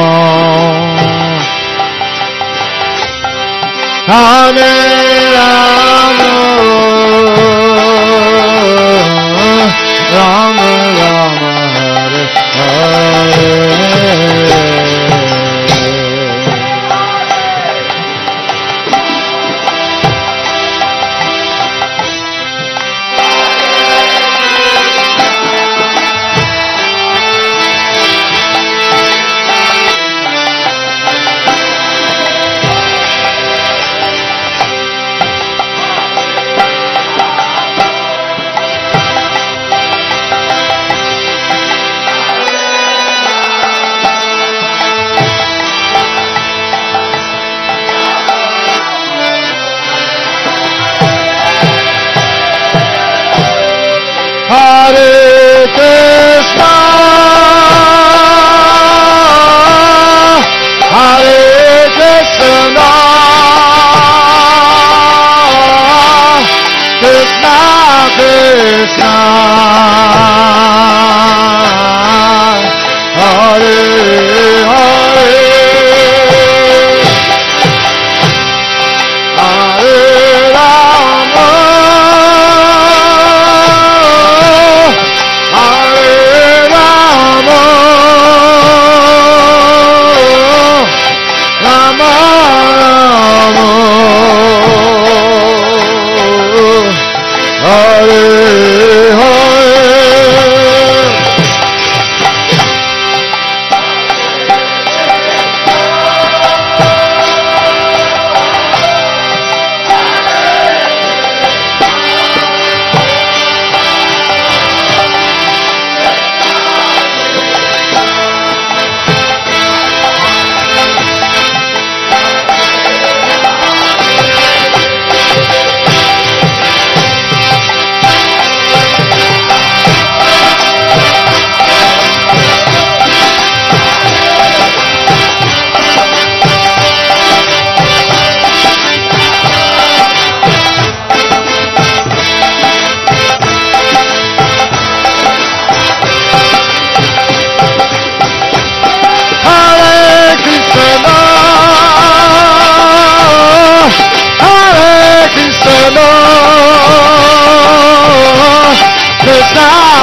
Hare Rama, Rama Rama, Hare Hare. Hare Krishna, Hare Krishna, Krishna Krishna, Hare Hare, Hare Rama,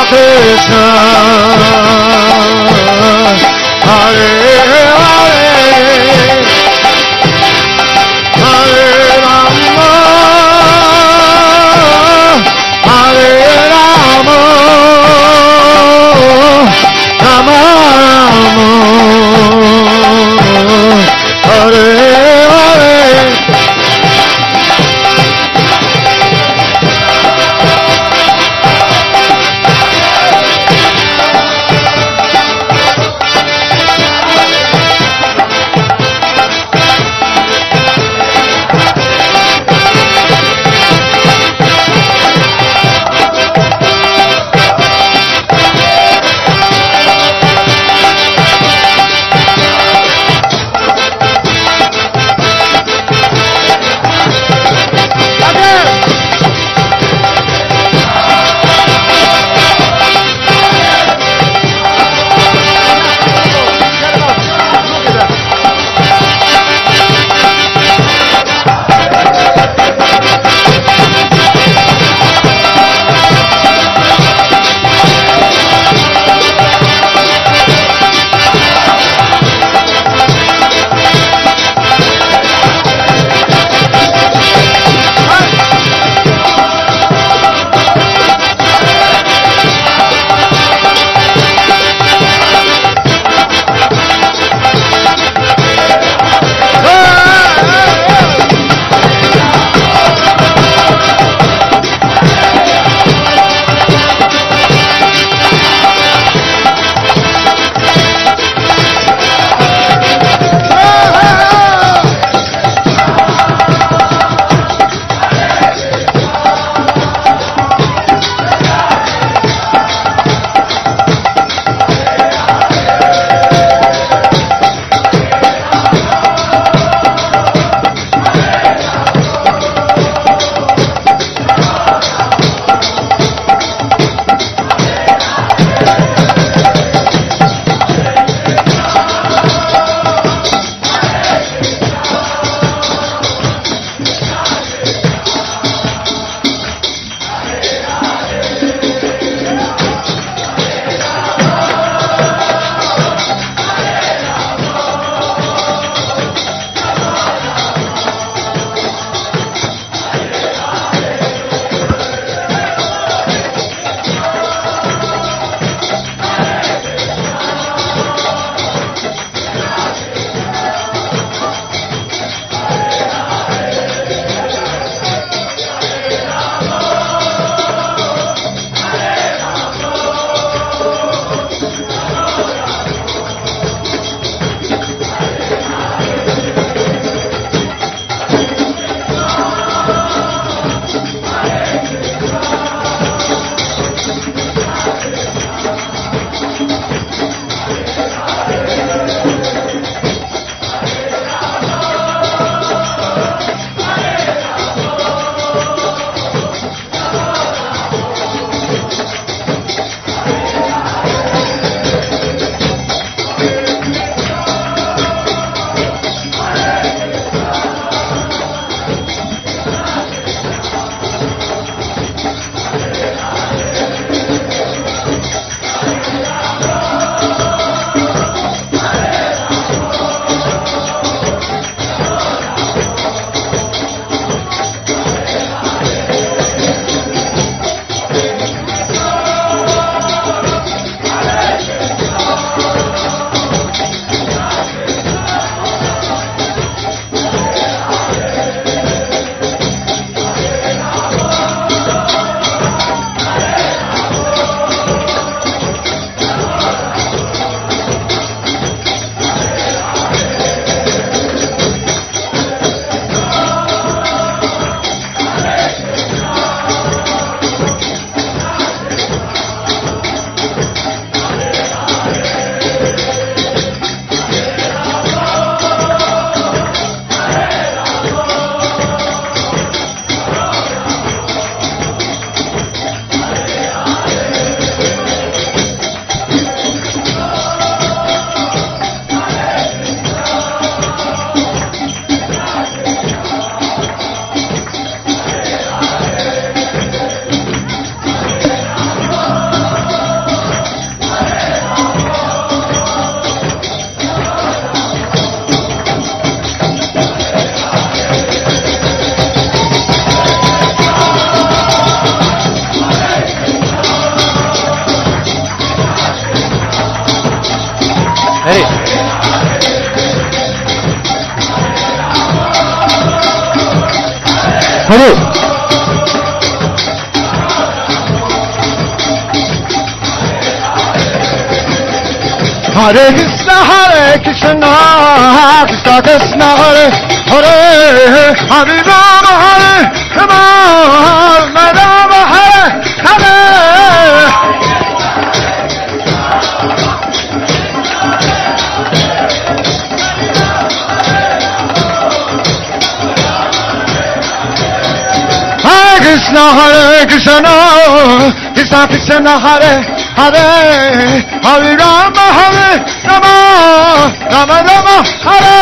Krishna, Hare Hare, Hare Rama, Hare Rama, Rama Rama, Hare Hare. Hare. Hare. Hare Krishna, Krishna Krishna, Hare Hare, Hare Rama, Rama Rama, Hare Hare. Krishna Hare Krishna, Krishna Krishna Hare Hare, Hare Rama Rama, Rama Rama Hare.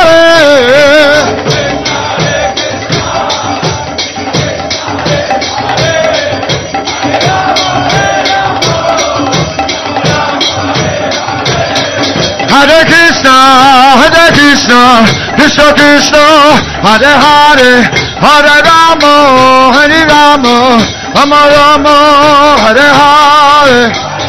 Hare Krishna, Krishna Krishna, Hare Hare, Hare Rama, Rama Rama, Hare Hare.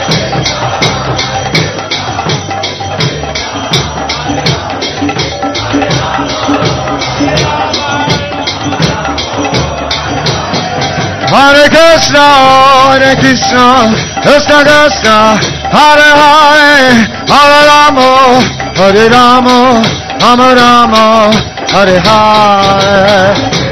Hare Krishna, Krishna Krishna, Hare Hare, Hare Rama, Rama Rama, Hare Hare.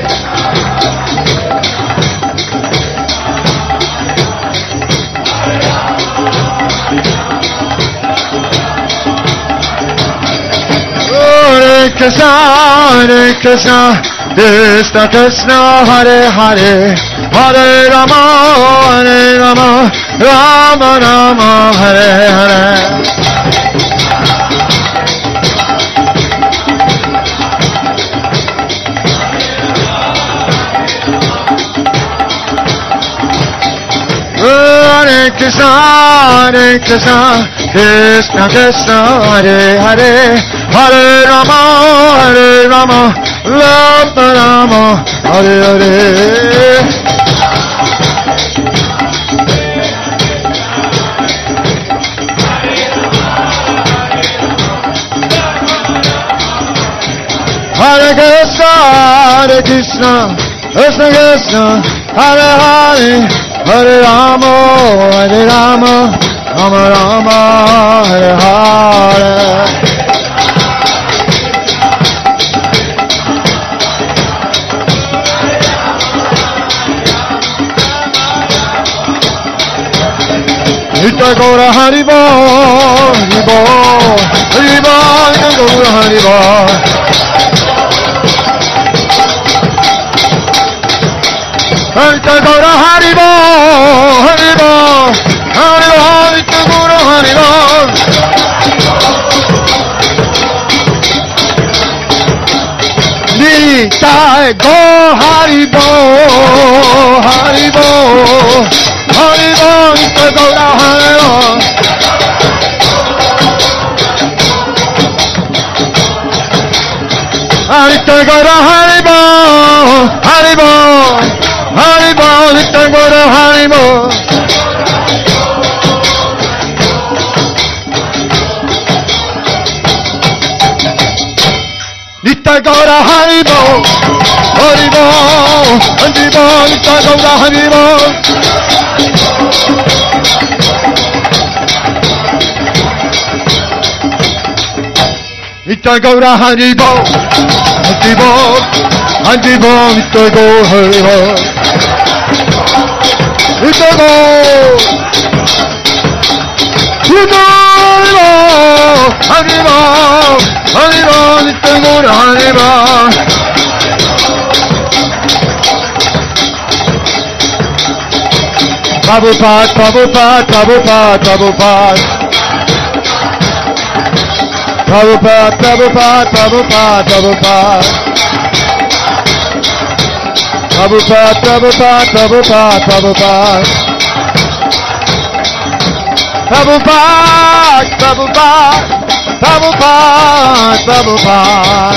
Hare Krishna, Krishna Krishna, Hare Hare, Hare Rama, Rama Rama, Hare Hare. Hare Krishna, Krishna Krishna, Hare Hare, Hare Rama, Rama Rama, Hare Hare. Hare Krishna, Krishna Krishna, Hare Hare, Hare Rama, Rama Rama, Hare Hare. Nitya Gaura Hari Bol, Hari Bol, Hari Bol, Nitya Gaura Hari Bol. Nitya Gaura Hari Bol, Hari Bol, Hari Bol, Nitya Gaura Hari Bol. Nitya Gaura Hari Bol, Hari Bol, Hari Bol, Nitya Gaura Hari Bol. Nitya Gaura Hari Bol, Hari Bol, Hari Bol, Nitya Gaura Hari Bol. Nitya Gaura Hari Bol, Hari Bol, Hari Bol, Nitya Gaura Hari Bol. Nitya Gaura Hari Bol, Hari Bol, Hari Bol, Nitya Gaura Hari Bol. Nitya Gaura Hari Bol, Hari Bol, Nitya Gaura Hari Bol. Prabhupada, Prabhupada, Prabhupada, Prabhupada. Prabhupada, Prabhupada, Prabhupada, Prabhupada. Prabhupada, Prabhupada, Prabhupada, Prabhupada. Prabhupada, Prabhupada, Prabhupada, Prabhupada.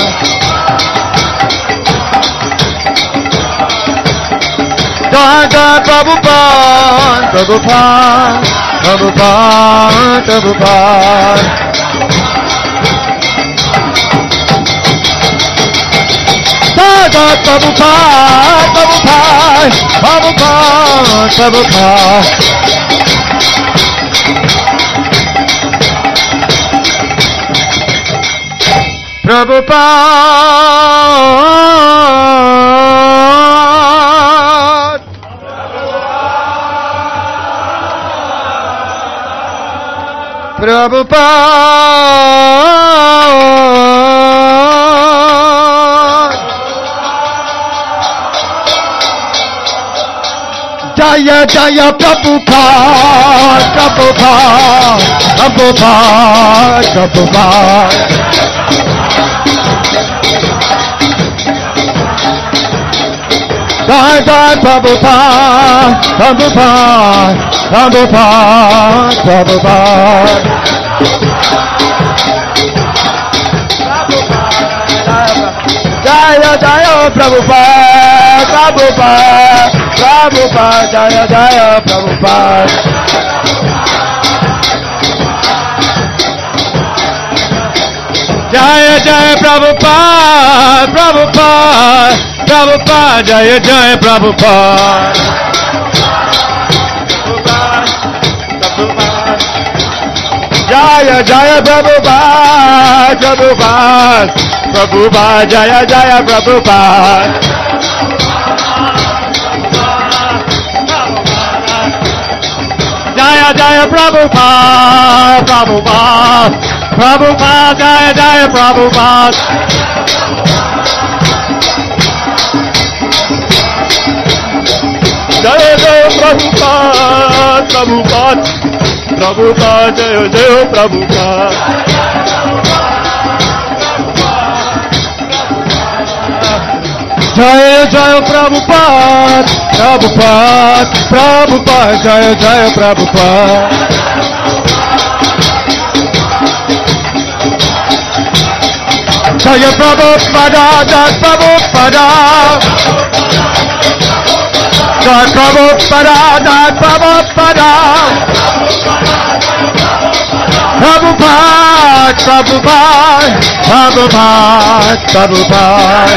Jai Jai Prabhupada, Prabhupada, Prabhupada, Prabhupada. Dada Prabhupada, Prabhupada, Prabhupada, Prabhupada. Prabhupada, Prabhupada, Jaya Jaya Prabhupada, Prabhupada, Prabhupada, Prabhupada. Jai Jai Prabhupada, Prabhupada, Prabhupada, Prabhupada. Jaya Jaya Prabhupada, Prabhupada, Prabhupada, Jaya Jaya Prabhupada. Jaya Jaya Prabhupada, Prabhupada, Prabhupada, Jaya Jaya Prabhupada. Jaya Jaya Prabhupada, Prabhupada, Prabhupada, Jaya Jaya Prabhupada. Jaya Jaya Prabhupada, Prabhupada, Prabhupada, Jaya Jaya Prabhupada. Jaya Jaya Prabhupada, Prabhupada, Prabhupada, Jaya Jaya Prabhupada. Jaya Jaya Prabhupada, Prabhupada, Prabhupada, Jaya Jaya Prabhupada. Jaya Prabhupada, Jaya Prabhupada, Jaya Prabhupada, Jaya Prabhupada, Prabhupada, Prabhupada, Prabhupada, Prabhupada.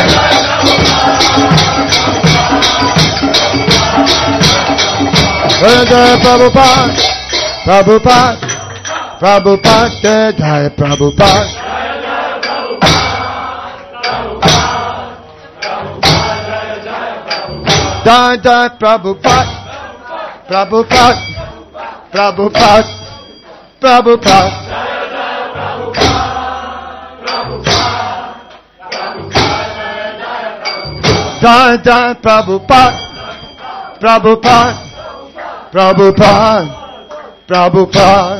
Jaya Prabhupada, Prabhupada, Prabhupada, Jaya Prabhupada. Jai Jai Prabhupada, Prabhupada, Prabhupada, Prabhupada. Jai Jai Prabhupada, Prabhupada, Prabhupada, Prabhupada.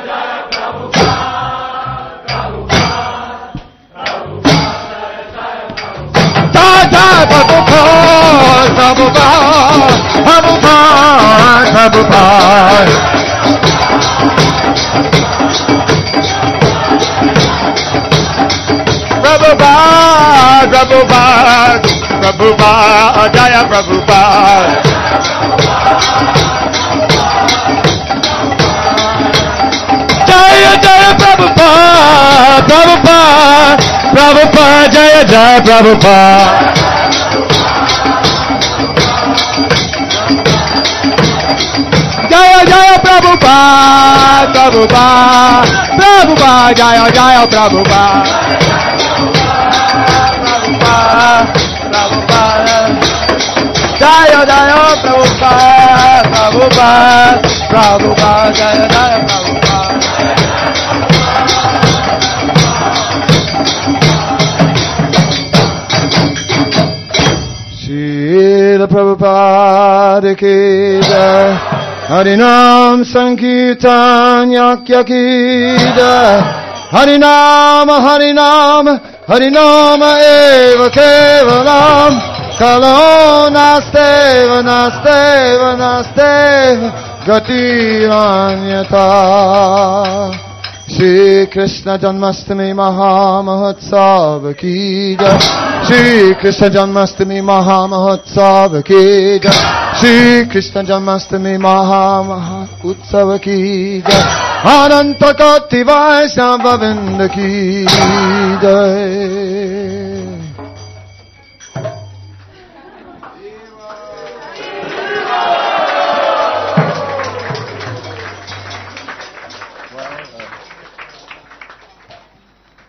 Jai Jai Prabhupada, Prabhupada, Prabhupada, Prabhupada. Prabhupada, Prabhupada, Prabhupada, Jaya Prabhupada. Jaya Jaya Prabhupada, Prabhupada, Prabhupada, Jaya Jaya Prabhupada. Jaya Jaya Prabhupada, Prabhupada, Prabhupada, Jaya Jaya Prabhupada. Prabhupada, Jaya Jaya Prabhupada, Prabhupada, Prabhupada, Jaya Jaya Prabhupada. Srila Prabhupada ki jai, Harinam Sankirtan Yakya ki jai, Harinama Harinama Harinama eva kevalam, Kalo nasteva nasteva nasteva gatiranyata. Shri Krishna Janmastami Maha Mahotsav ki jai, Shri Krishna Janmastami Maha Mahotsav ki jai, Shri Krishna Janmastami Maha Utsav ki jai, Ananta Koti Vaishnava Vrinda ki jai.